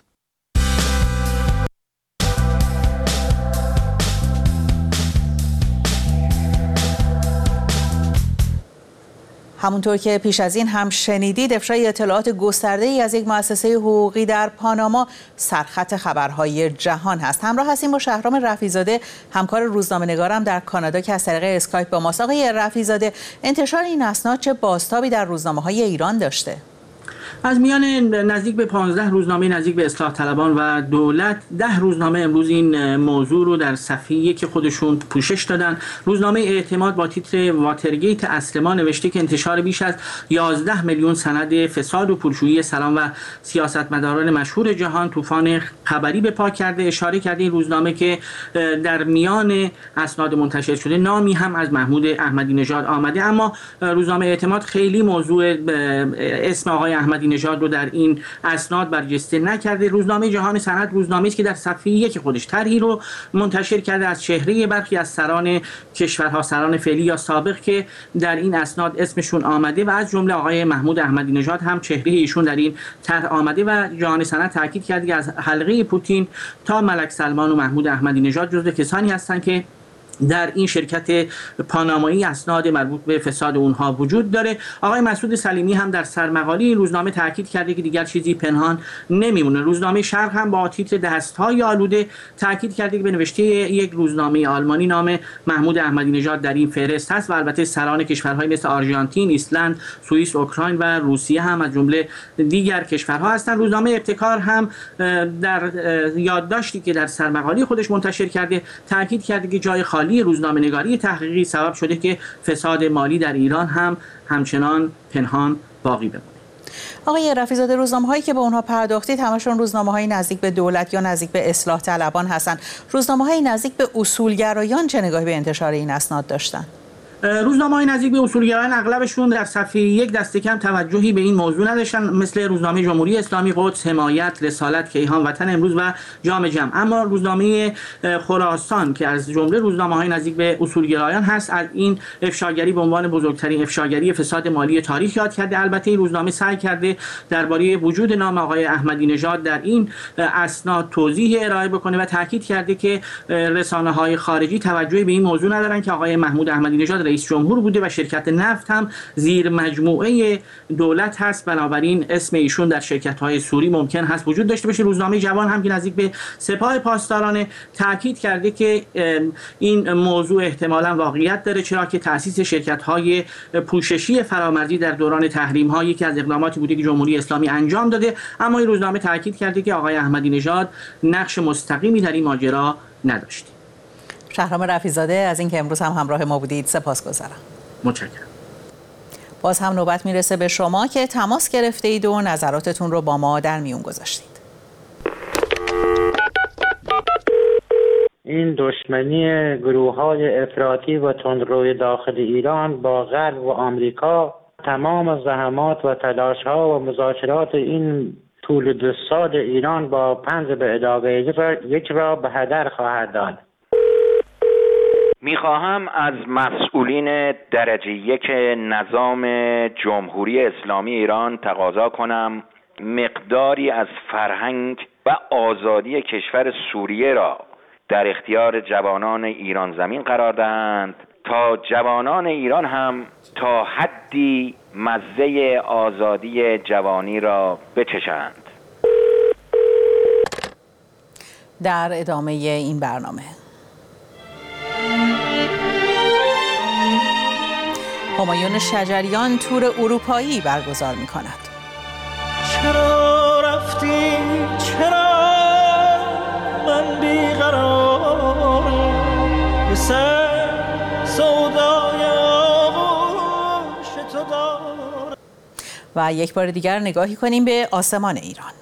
همونطور که پیش از این هم شنیدید، افشای اطلاعات گسترده‌ای از یک مؤسسه حقوقی در پاناما سرخط خبرهای جهان هست. همراه هستیم با شهرام رفیع‌زاده، همکار روزنامه‌نگارم در کانادا که از طریق اسکایپ با ماست. آقای رفیع‌زاده، انتشار این اسناد چه بازتابی در روزنامه‌های ایران داشته؟ از میان نزدیک به پانزده روزنامه نزدیک به اصلاح طلبان و دولت، ده روزنامه امروز این موضوع رو در صفحه یک خودشون پوشش دادن. روزنامه اعتماد با تیتر واترگیت اصل ما نوشته که انتشار بیش از یازده میلیون سند فساد و پولشویی سلام و سیاستمداران مشهور جهان طوفان خبری به پا کرده. اشاره کرده این روزنامه که در میان اسناد منتشر شده نامی هم از محمود احمدی نژاد آمده، اما روزنامه اعتماد خیلی موضوع اسم آقای احمدی نژاد رو در این اسناد برجسته نکرده. روزنامه جهان صنعت روزنامه‌ای است که در صفحه یک خودش طرحی رو منتشر کرده از چهره برخی از سران کشورها، سران فعلی یا سابق که در این اسناد اسمشون آمده و از جمله آقای محمود احمدی نژاد هم چهره ایشون در این طرح آمده و جهان صنعت تاکید کرده که از حلقه پوتین تا ملک سلمان و محمود احمدی نژاد جزو کسانی هستند که در این شرکت پانامایی اسناد مربوط به فساد اونها وجود داره. آقای مسعود سلیمی هم در سرمقاله این روزنامه تاکید کرده که دیگر چیزی پنهان نمیمونه. روزنامه شرق هم با تیتر دست‌های آلوده تاکید کرده که به نوشته یک روزنامه آلمانی نام محمود احمدی نژاد در این فهرست هست و البته سران کشورهای مثل آرژانتین، ایسلند، سوئیس، اوکراین و روسیه هم از جمله دیگر کشورها هستند. روزنامه ابتکار هم در یادداشتی که در سرمقاله خودش منتشر کرده تاکید کرده که جای خالی روزنامه‌نگاری تحقیقی سبب شده که فساد مالی در ایران هم همچنان پنهان باقی بمونه. آقای رفیع‌زاده، روزنامه‌هایی که به اونها پرداختید همشون روزنامه‌های نزدیک به دولت یا نزدیک به اصلاح طلبان هستن. روزنامه‌های نزدیک به اصولگرایان چه نگاهی به انتشار این اسناد داشتن؟ روزنامه‌های نزدیک به اصولگرایان اغلبشون در صفحه یک دست کم توجهی به این موضوع نداشتن، مثل روزنامه جمهوری اسلامی، قدس، حمایت، رسالت، کیهان، وطن امروز و جام جم. اما روزنامه خراسان که از جمله روزنامه‌های نزدیک به اصولگرایان هست، از این افشاگری به عنوان بزرگترین افشاگری فساد مالی تاریخ یاد کرده. البته این روزنامه سعی کرده درباره وجود نام آقای احمدی نژاد در این اسناد توضیح ارائه بکنه و تاکید کرده که رسانه‌های خارجی توجهی به این موضوع ندارن که آقای محمود احمدی نژاد رئیس جمهور بوده و شرکت نفت هم زیر مجموعه دولت هست، بنابراین اسم ایشون در شرکت‌های سوری ممکن هست وجود داشته باشه. روزنامه جوان هم که نزدیک به سپاه پاسداران تاکید کرده که این موضوع احتمالاً واقعیت داره، چرا که تأسیس شرکت‌های پوششی فرامرزی در دوران تحریم‌ها یکی از اقداماتی بوده که جمهوری اسلامی انجام داده. اما این روزنامه تاکید کرده که آقای احمدی نژاد نقش مستقیمی در این ماجرا نداشته. شهرام رفیع‌زاده از اینکه امروز هم همراه ما بودید سپاسگزارم. متشکرم. باز هم نوبت میرسه به شما که تماس گرفته اید و نظراتتون رو با ما در میون گذاشتید. این دشمنی گروه‌های افراطی و تندروی داخل ایران با غرب و آمریکا تمام زحمات و تلاش‌ها و مذاکرات این طول دو سال ایران با پنج به علاوه یک را به هدر خواهد داد. میخواهم از مسئولین درجه یک نظام جمهوری اسلامی ایران تقاضا کنم مقداری از فرهنگ و آزادی کشور سوریه را در اختیار جوانان ایران زمین قرار دهند تا جوانان ایران هم تا حدی مزه آزادی جوانی را بچشند. در ادامه این برنامه همایون شجریان تور اروپایی برگزار می کند. چرا رفتی چرا من بیقرارم به سر سودای آغوش تو دارم. و یک بار دیگر نگاهی کنیم به آسمان ایران.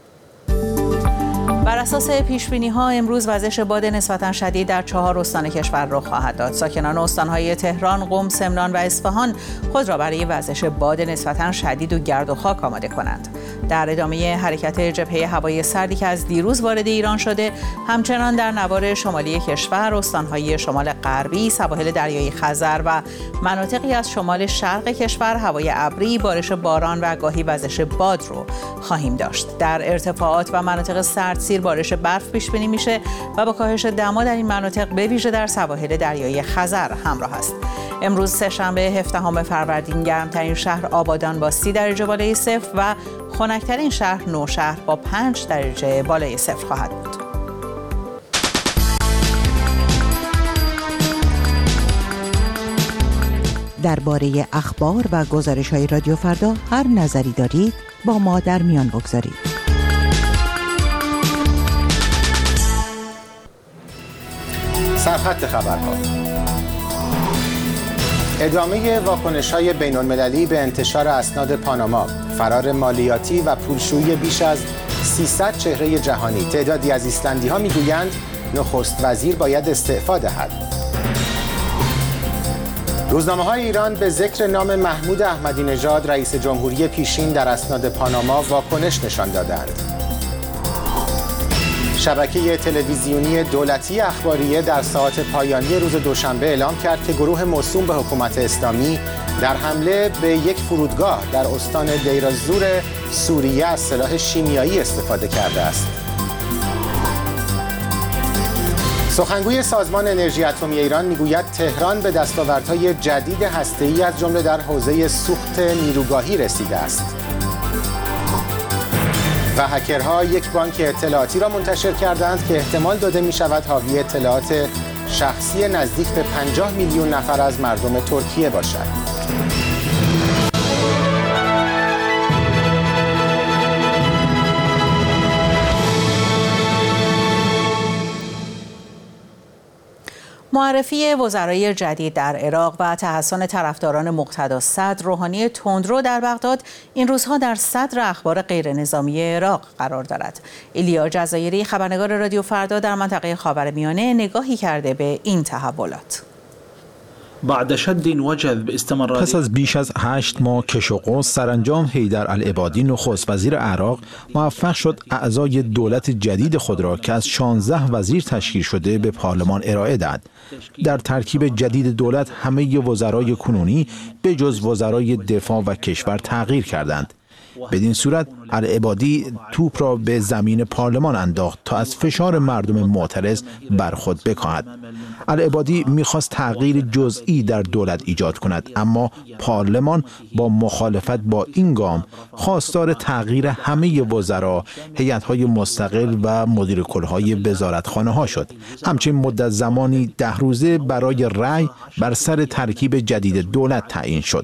بر اساس پیش‌بینی‌ها امروز وزش باد نسبتاً شدید در چهار استان کشور رخ خواهد داد. ساکنان استان‌های تهران، قم، سمنان و اصفهان خود را برای وزش باد نسبتاً شدید و گرد و خاک آماده کنند. در ادامه حرکت جبهه هوای سردی که از دیروز وارد ایران شده، همچنان در نوار شمالی کشور، استان‌های شمال غربی، سواحل دریای خزر و مناطقی از شمال شرق کشور هوای ابری، بارش باران و گاهی وزش باد رو خواهیم داشت. در ارتفاعات و مناطق سردسیر بارش برف پیش بینی میشه و با کاهش دما در این مناطق به ویژه در سواحل دریای خزر همراه است. امروز سه‌شنبه هفدهم فروردین گرمترین شهر آبادان با سی درجه بالای صفر و خنک‌ترین شهر نوشهر با پنج درجه بالای صفر خواهد بود. درباره اخبار و گزارش‌های رادیو فردا هر نظری دارید با ما در میان بگذارید. سرخط خبرها. ادامه واکنش‌های بین‌المللی به انتشار اسناد پاناما، فرار مالیاتی و پولشویی بیش از سیصد چهره جهانی. تعدادی از ایسلندی‌ها می‌گویند نخست وزیر باید استعفا دهد. روزنامه‌های ایران به ذکر نام محمود احمدی نژاد رئیس جمهوری پیشین در اسناد پاناما واکنش نشان دادند. شبکه تلویزیونی دولتی اخباریه در ساعات پایانی روز دوشنبه اعلام کرد که گروه موسوم به حکومت اسلامی در حمله به یک فرودگاه در استان دیر الزور سوریه از سلاح شیمیایی استفاده کرده است. سخنگوی سازمان انرژی اتمی ایران میگوید تهران به دستاوردهای جدید هسته‌ای از جمله در حوزه سوخت نیروگاهی رسیده است. و هکرها یک بانک اطلاعاتی را منتشر کردند که احتمال داده می شود حاوی اطلاعات شخصی نزدیک به پنجاه میلیون نفر از مردم ترکیه باشد. معرفی وزرای جدید در عراق و تحسن طرفداران مقتدا صدر روحانی تندرو در بغداد این روزها در صدر اخبار غیرنظامی عراق قرار دارد. ایلیا جزایری خبرنگار رادیو فردا در منطقه خاورمیانه نگاهی کرده به این تحولات. بعد شد وجذب استمرار پس از بیش از هشت ماه کش و قوس سرانجام حیدر العبادی نخست وزیر عراق موفق شد اعضای دولت جدید خود را که از شانزده وزیر تشکیل شده به پارلمان ارائه دهد. در ترکیب جدید دولت همه وزرای کنونی به جز وزرای دفاع و کشور تغییر کردند. بدین صورت العبادی توپ را به زمین پارلمان انداخت تا از فشار مردم معترض بر خود بکاهد. العبادی می‌خواست تغییر جزئی در دولت ایجاد کند، اما پارلمان با مخالفت با این گام خواستار تغییر همه وزرا، هیئت‌های مستقل و مدیر کل‌های وزارتخانه‌ها شد. همچنین مدت زمانی ده روزه برای رأی بر سر ترکیب جدید دولت تعیین شد.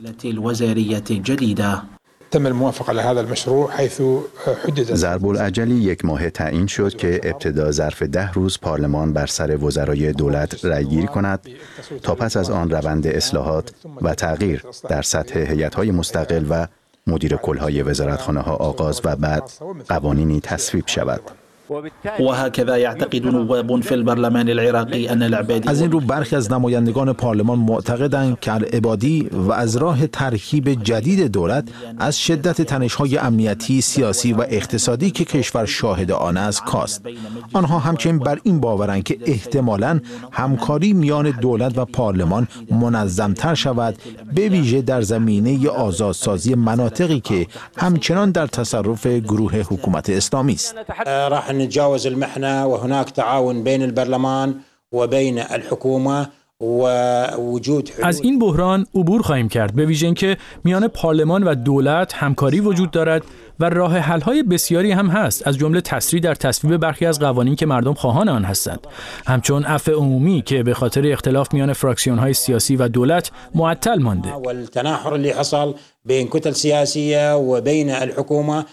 تم الموافقه على هذا المشروع حيث حدد ضرب العجلی یک ماه تعیین شد که ابتدا ظرف ده روز پارلمان بر سر وزرای دولت رأی‌گیری کند تا پس از آن روند اصلاحات و تغییر در سطح هیئت‌های مستقل و مدیر کل‌های وزارتخانه‌ها آغاز و بعد قوانینی تصویب شود. وهكذا يعتقد نواب في البرلمان العراقي أن العبادي از این رو برخی از نمایندگان پارلمان معتقدند که العبادی و از راه ترکیب جدید دولت از شدت تنش‌های امنیتی، سیاسی و اقتصادی که کشور شاهد آن است کاست. آنها همچنین بر این باورند که احتمالاً همکاری میان دولت و پارلمان منظم‌تر شود، به ویژه در زمینه آزادسازی مناطقی که همچنان در تصرف گروه حکومت اسلامی است. نتجاوز المحنة وهناك تعاون بين البرلمان وبين الحكومة ووجود از این بحران عبور خواهیم کرد، به ویژه اینکه میان پارلمان و دولت همکاری وجود دارد و راه حل‌های بسیاری هم هست، از جمله تسریع در تصویب برخی از قوانین که مردم خواهان آن هستند، همچون عفو عمومی که به خاطر اختلاف میان فراکسیون‌های سیاسی و دولت معطل مانده. والتناحر اللي حصل بين كتل سياسية وبين الحكومة.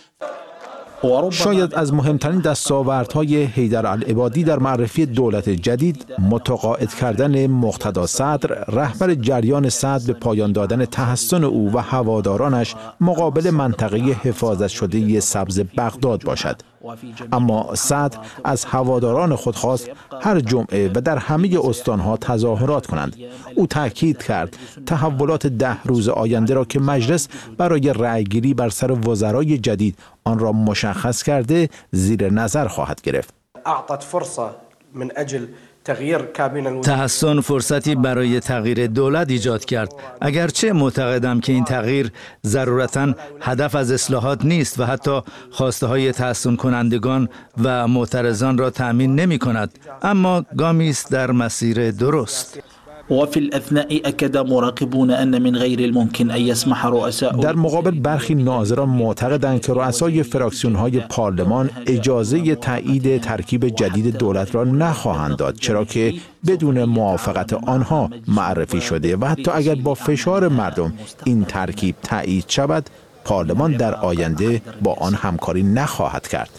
شاید از مهمترین دستاوردهای حیدر العبادی در معرفی دولت جدید متقاعد کردن مقتدا صدر، رهبر جریان صدر، به پایان دادن تحسن او و هوادارانش مقابل منطقه حفاظت شده سبز بغداد باشد. اما صدر از هواداران خود خواست هر جمعه و در همه استانها تظاهرات کنند. او تاکید کرد تحولات ده روز آینده را که مجلس برای رأیگیری بر سر وزرای جدید آن را مشخص کرده زیر نظر خواهد گرفت. اعطت فرصه من اجل تحسن فرصتی برای تغییر دولت ایجاد کرد. اگرچه معتقدم که این تغییر ضرورتاً هدف از اصلاحات نیست و حتی خواسته های تحسن کنندگان و معترضان را تأمین نمی کند، اما گامی است در مسیر درست. وفي الأثناء أكد مراقبون أن من غير الممكن أن يسمح رؤساء در مقابل برخی ناظران معتقدند که رؤسای فراکسیون‌های پارلمان اجازه تایید ترکیب جدید دولت را نخواهند داد، چرا که بدون موافقت آنها معرفی شده و حتی اگر با فشار مردم این ترکیب تایید شود، پارلمان در آینده با آن همکاری نخواهد کرد.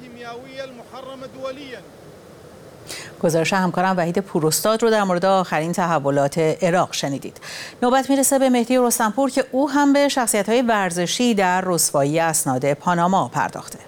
گزارش همکارم وحید پوراستاد رو در مورد آخرین تحولات عراق شنیدید. نوبت میرسه به مهدی رستمپور که او هم به شخصیت‌های ورزشی در رسوایی اسناد پاناما پرداخته.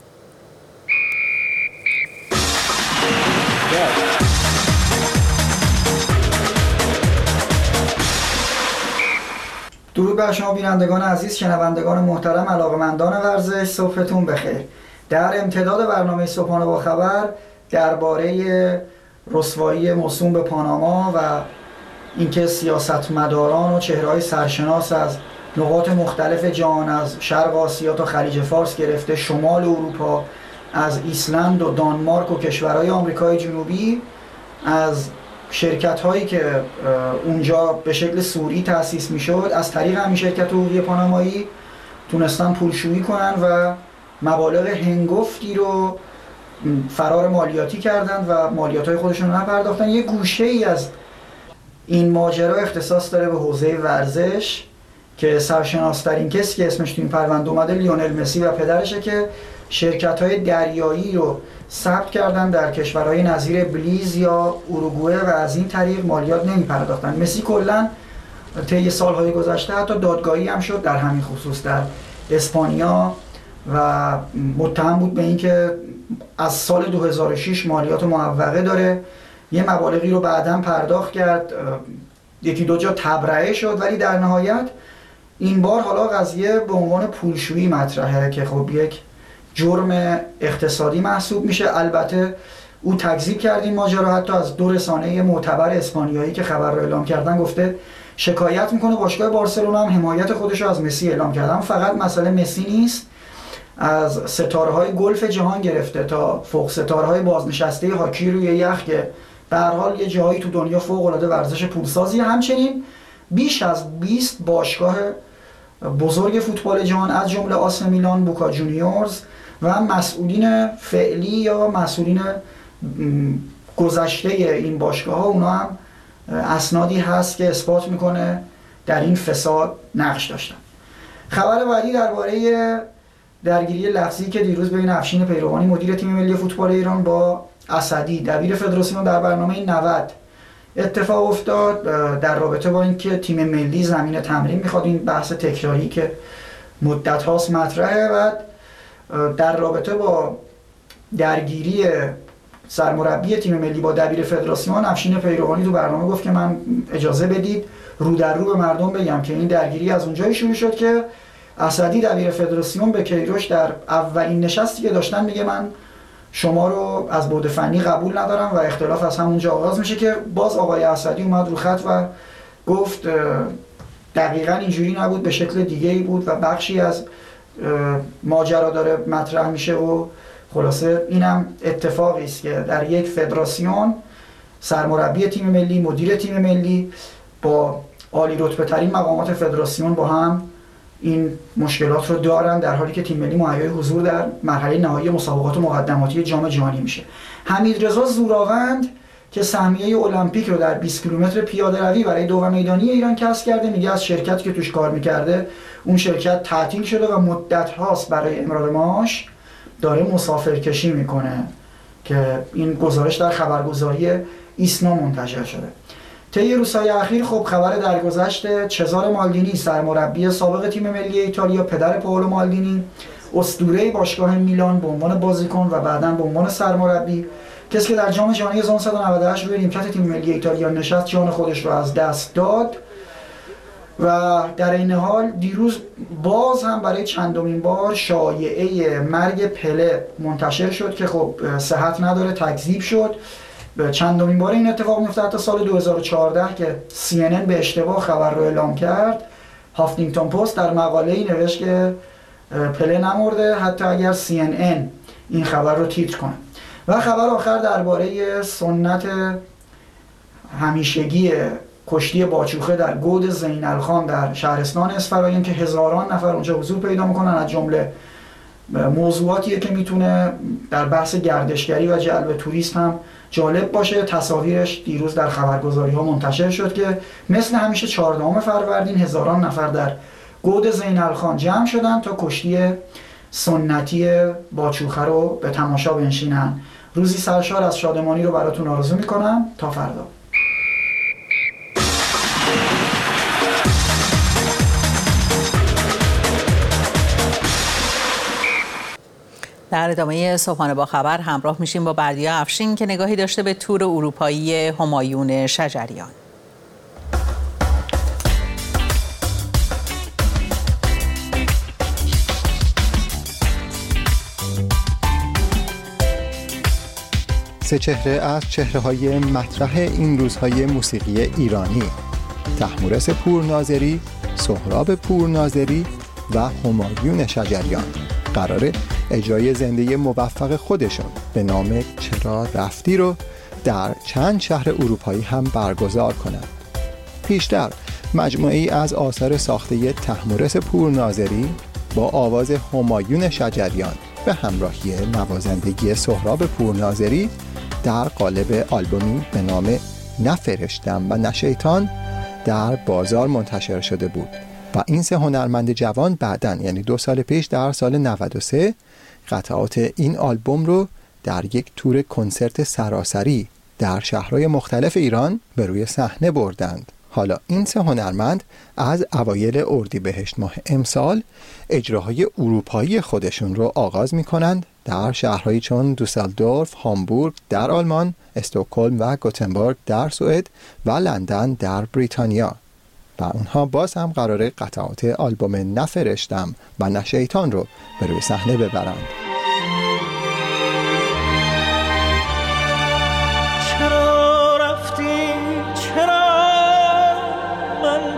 درود بر شما بینندگان عزیز، شنوندگان محترم، علاقه‌مندان ورزش، صبحتون بخیر. در امتداد برنامه صبحانه با خبر درباره رسوایی موسوم به پاناما و اینکه سیاستمداران و چهره‌های سرشناس از نقاط مختلف جهان، از شرق آسیا تا خلیج فارس گرفته شمال اروپا، از ایسلند و دانمارک و کشورهای آمریکای جنوبی، از شرکت هایی که اونجا به شکل سوری تأسیس میشد از طریق همین شرکت حقوقی پانامایی تونستن پولشویی کنن و مبالغ هنگفتی رو فرار مالیاتی کردن و مالیات های خودشون رو نپرداختن. یه گوشه ای از این ماجرا اختصاص داره به حوزه ورزش که سرشناسترین کسی که اسمش تو این پرونده اومده لیونل مسی و پدرشه که شرکت های دریایی رو ثبت کردن در کشورهای نظیر بلیز یا اوروگوئه و از این طریق مالیات نمی پرداختن. مسی کلا طی سالهای گذشته حتی دادگاهی هم شد در همین خصوص در اسپانیا و متهم بود به اینکه از سال دو هزار و شش مالیات معوقه داره. یه مبالغی رو بعداً پرداخت کرد، یکی دو جا تبرئه شد، ولی در نهایت این بار حالا قضیه به عنوان پولشویی مطرحه که خب یک جرم اقتصادی محسوب میشه. البته او تکذیب کرد این ماجرا، حتی از دو رسانه معتبر اسپانیایی که خبر رو اعلام کردن گفته شکایت میکنه. باشگاه بارسلونا هم حمایت خودش رو از مسی اعلام کرد. فقط مسئله مسی نیست، از ستاره‌های گلف جهان گرفته تا فوق ستاره‌های بازنشسته هاکی روی یخ که به هر حال یه جایی تو دنیا فوق‌العاده ورزش پولسازی، همچنین بیش از بیست باشگاه بزرگ فوتبال جهان از جمله آس میلان، بوکا جونیورز و مسئولین فعلی یا مسئولین گذشته این باشگاه ها، اونا هم اسنادی هست که اثبات میکنه در این فساد نقش داشتن. خبر بعدی درباره درگیری لفظی که دیروز بین افشین پیروانی مدیر تیم ملی فوتبال ایران با اسدی دبیر فدراسیون در برنامه نود اتفاق افتاد در رابطه با اینکه تیم ملی زمین تمرین میخواد. این بحث تکراری که مدت هاست مطرحه. و در رابطه با درگیری سرمربی تیم ملی با دبیر فدراسیون، افشین پیروانی تو برنامه گفت که من اجازه بدید رو در رو به مردم بگم که این درگیری از اونجایی شروع شد که اسدی دبیر فدراسیون به کیروش در اولین نشستی که داشتن میگه من شما رو از بعد فنی قبول ندارم و اختلاف از همونجا آغاز میشه که باز آقای اسدی اومد رو خط و گفت دقیقاً اینجوری نبود، به شکل دیگه ای بود و بخشی از ماجرا داره مطرح میشه. و خلاصه اینم اتفاقی است که در یک فدراسیون سرمربی تیم ملی، مدیر تیم ملی با عالی رتبه ترین مقامات فدراسیون با هم این مشکلات رو دارن، در حالی که تیم ملی مهیای حضور در مرحله نهایی مسابقات مقدماتی جام جهانی میشه. حمیدرضا زوراوند که سهمیه المپیک رو در بیست کیلومتر پیاده روی برای دو میدانی ایران کسب کرده، میگه از شرکتی که توش کار میکرده اون شرکت تعطیل شده و مدت هاست برای امرار معاش داره مسافرکشی میکنه که این گزارش در خبرگزاری ایسنا منتشر شده. طی روزهای اخیر خب خبر درگذشت چزار مالدینی، سرمربی سابق تیم ملی ایتالیا، پدر پائولو مالدینی، اسطوره باشگاه میلان به عنوان بازیکن و بعداً به عنوان سرمربی، کسی که در جام جهانی هزار و نهصد و نود و هشت روی نیمکت تیم ملی ایتالیا نشست، جان خودش رو از دست داد. و در این حال دیروز باز هم برای چندمین بار شایعه مرگ پله منتشر شد که خب صحت نداره، تکذیب شد. چندمین بار این اتفاق میفته تا سال دو هزار و چهارده که سی ان ان به اشتباه خبر رو اعلام کرد. هافتینگتون پست در مقاله‌ای نوشت که پله نمرده حتی اگر سی ان ان این خبر رو تیتر کنه. و خبر آخر درباره سنت همیشگی کشتی باچوخه در گود زینالخان در شهرستان اسفراین که هزاران نفر اونجا حضور پیدا میکنن، از جمله موضوعاتیه که میتونه در بحث گردشگری و جلب توریست هم جالب باشه. تصاویرش دیروز در خبرگزاری ها منتشر شد که مثل همیشه چهاردهم فروردین هزاران نفر در گود زینالخان جمع شدن تا کشتی سنتی باچوخه رو به تماشا بنشینن. روزی سرشار از شادمانی رو براتون آرزو میکنم. تا فردا. در ادامه صبحانه با خبر همراه میشیم با بردیا افشین که نگاهی داشته به تور اروپایی همایون شجریان. سه چهره از چهره‌های مطرح این روزهای موسیقی ایرانی: طهمورث پورناظری، سهراب پورناظری و همایون شجریان قراره اجرای زنده موفق خودشون به نام چرا رفتی رو در چند شهر اروپایی هم برگزار کنند. پیشتر مجموعه‌ای از آثار ساخته طهمورث پورناظری با آواز همایون شجریان به همراهی نوازندگی سهراب پورناظری در قالب آلبومی به نام نه فرشتم و نه شیطان در بازار منتشر شده بود و این سه هنرمند جوان بعداً یعنی دو سال پیش در سال نود و سه قطعات این آلبوم رو در یک تور کنسرت سراسری در شهرهای مختلف ایران به روی صحنه بردند. حالا این سه هنرمند از اوایل اردیبهشت ماه امسال اجراهای اروپایی خودشون رو آغاز می‌کنند در شهرهایی چون دوسلدورف، هامبورگ در آلمان، استکهلم و گوتنبرگ در سوئد و لندن در بریتانیا. و اونها باز هم قراره قطعات آلبوم نه فرشتم و نه شیطان رو به روی صحنه ببرند. چرا رفتی چرا من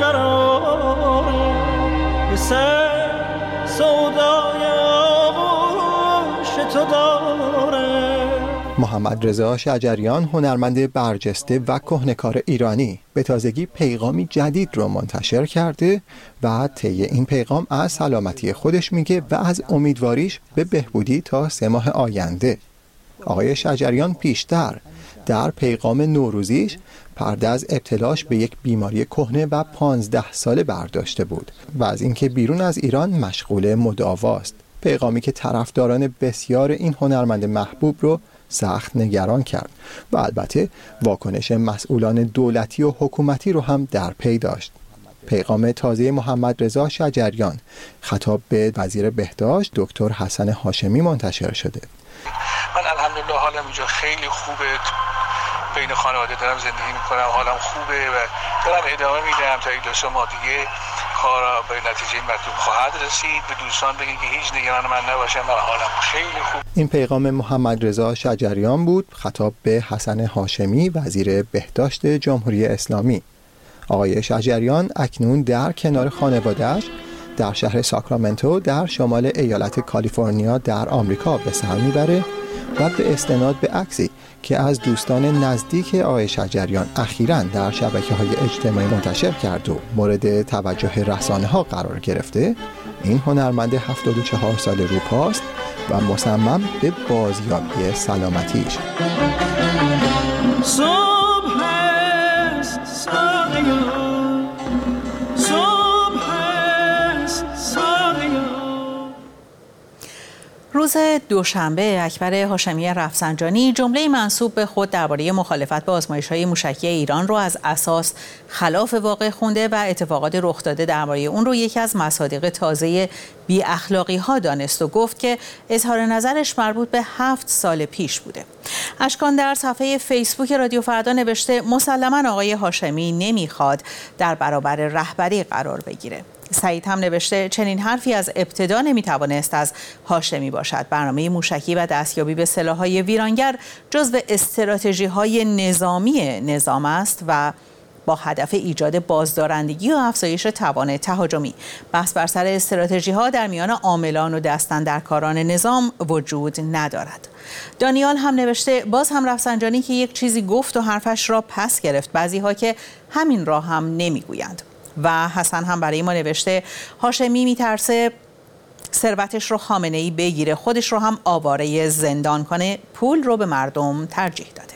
بیقرارم به سر سودای آغوش تو دارم. محمد رضا شجریان هنرمند برجسته و کهنه‌کار ایرانی به تازگی پیغامی جدید رو منتشر کرده و طی این پیغام از سلامتی خودش میگه و از امیدواریش به بهبودی تا سه ماه آینده. آقای شجریان پیشتر در پیغام نوروزیش پرده از ابتلاش به یک بیماری کهنه و پانزده ساله برداشته بود و از اینکه بیرون از ایران مشغول مداواست. پیغامی که طرفداران بسیار این هنرمند محبوب رو سخت نگران کرد و البته واکنش مسئولان دولتی و حکومتی رو هم در پی داشت. پیغام تازه محمد رضا شجریان خطاب به وزیر بهداشت دکتر حسن هاشمی منتشر شده. من الحمدلله حالم اینجا خیلی خوبه، بین خانواده دارم زندگی میکنم، حالم خوبه و دارم ادامه میدم تا یک دو سه ماه دیگه کارا به نتیجه مطلوب خواهد رسید. به دوستان بگین که هیچ نگران من نباشن، من حالم خیلی خوب. این پیغام محمد رضا شجریان بود خطاب به حسن هاشمی وزیر بهداشت جمهوری اسلامی. آقای شجریان اکنون در کنار خانواده‌اش در شهر ساکرامنتو در شمال ایالت کالیفرنیا در آمریکا به سر میبره و به استناد به عکسی که از دوستان نزدیک آقای شجریان اخیراً در شبکه‌های اجتماعی منتشر کرد و مورد توجه رسانه‌ها قرار گرفته، این هنرمند هفتاد و چهار ساله روپاست و مصمم به بازیابی سلامتیش. صبح است ساقیا، صبح است ساقیا. روز دوشنبه اکبر هاشمی رفسنجانی جمله منسوب به خود درباره مخالفت با آزمایش‌های موشکی ایران رو از اساس خلاف واقع خونده و اتفاقات رخ داده درباره اون رو یکی از مصادیق تازه بی اخلاقی ها دانست و گفت که اظهار نظرش مربوط به هفت سال پیش بوده. اشکان در صفحه فیسبوک رادیو فردا نوشته مسلماً آقای هاشمی نمیخواد در برابر رهبری قرار بگیره. سعید هم نوشته چنین حرفی از ابتدا نمیتوانست از هاشمی باشد. برنامه موشکی و دستیابی به سلاح‌های ویرانگر جزو استراتژی‌های نظامی نظام است و با هدف ایجاد بازدارندگی و افزایش توان تهاجمی. بحث بر سر استراتژی‌ها در میان عاملان و دستاندرکاران نظام وجود ندارد. دانیال هم نوشته باز هم رفسنجانی که یک چیزی گفت و حرفش را پس گرفت، بعضی‌ها که همین را هم نمیگویند. و حسن هم برای ما نوشته هاشمی میترسه ثروتش رو خامنه‌ای بگیره، خودش رو هم آواره زندان کنه، پول رو به مردم ترجیح داده.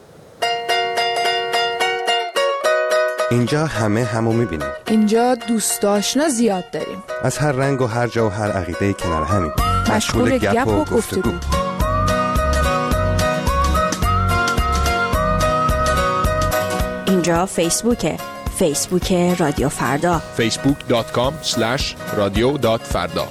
اینجا همه همو میبینیم. اینجا دوست آشنا زیاد داریم. از هر رنگ و هر جا و هر عقیده کنار همیم. مشغول گپ و گفتگو. اینجا فیسبوکه. فیسبوک رادیو فردا. فیسبوک دات کام اسلش رادیو دات فردا.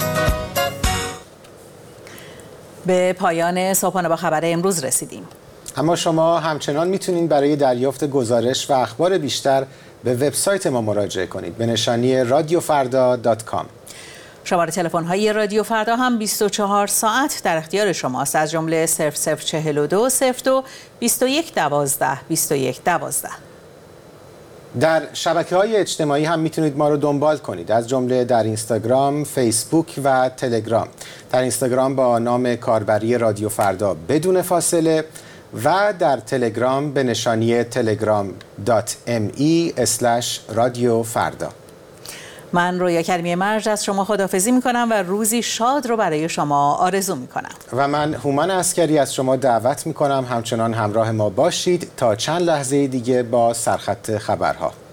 به پایان صبحانه با خبر امروز رسیدیم. اما شما همچنان میتونید برای دریافت گزارش و اخبار بیشتر به وبسایت ما مراجعه کنید به نشانی رادیو فردا دات کام. شماره تلفن های رادیو فردا هم بیست و چهار ساعت در اختیار شماست، از جمله صفر صفر چهل و دو صفر دو بیست و یک دوازده بیست و یک دوازده. در شبکه‌های اجتماعی هم میتونید ما رو دنبال کنید، از جمله در اینستاگرام، فیسبوک و تلگرام. در اینستاگرام با نام کاربری رادیو فردا بدون فاصله و در تلگرام به نشانی تلگرام دات ام ای اسلش رادیو فردا. من رویا کریمی مرج از شما خداحافظی میکنم و روزی شاد رو برای شما آرزو میکنم. و من هومن عسکری از شما دعوت میکنم همچنان همراه ما باشید تا چند لحظه دیگه با سرخط خبرها.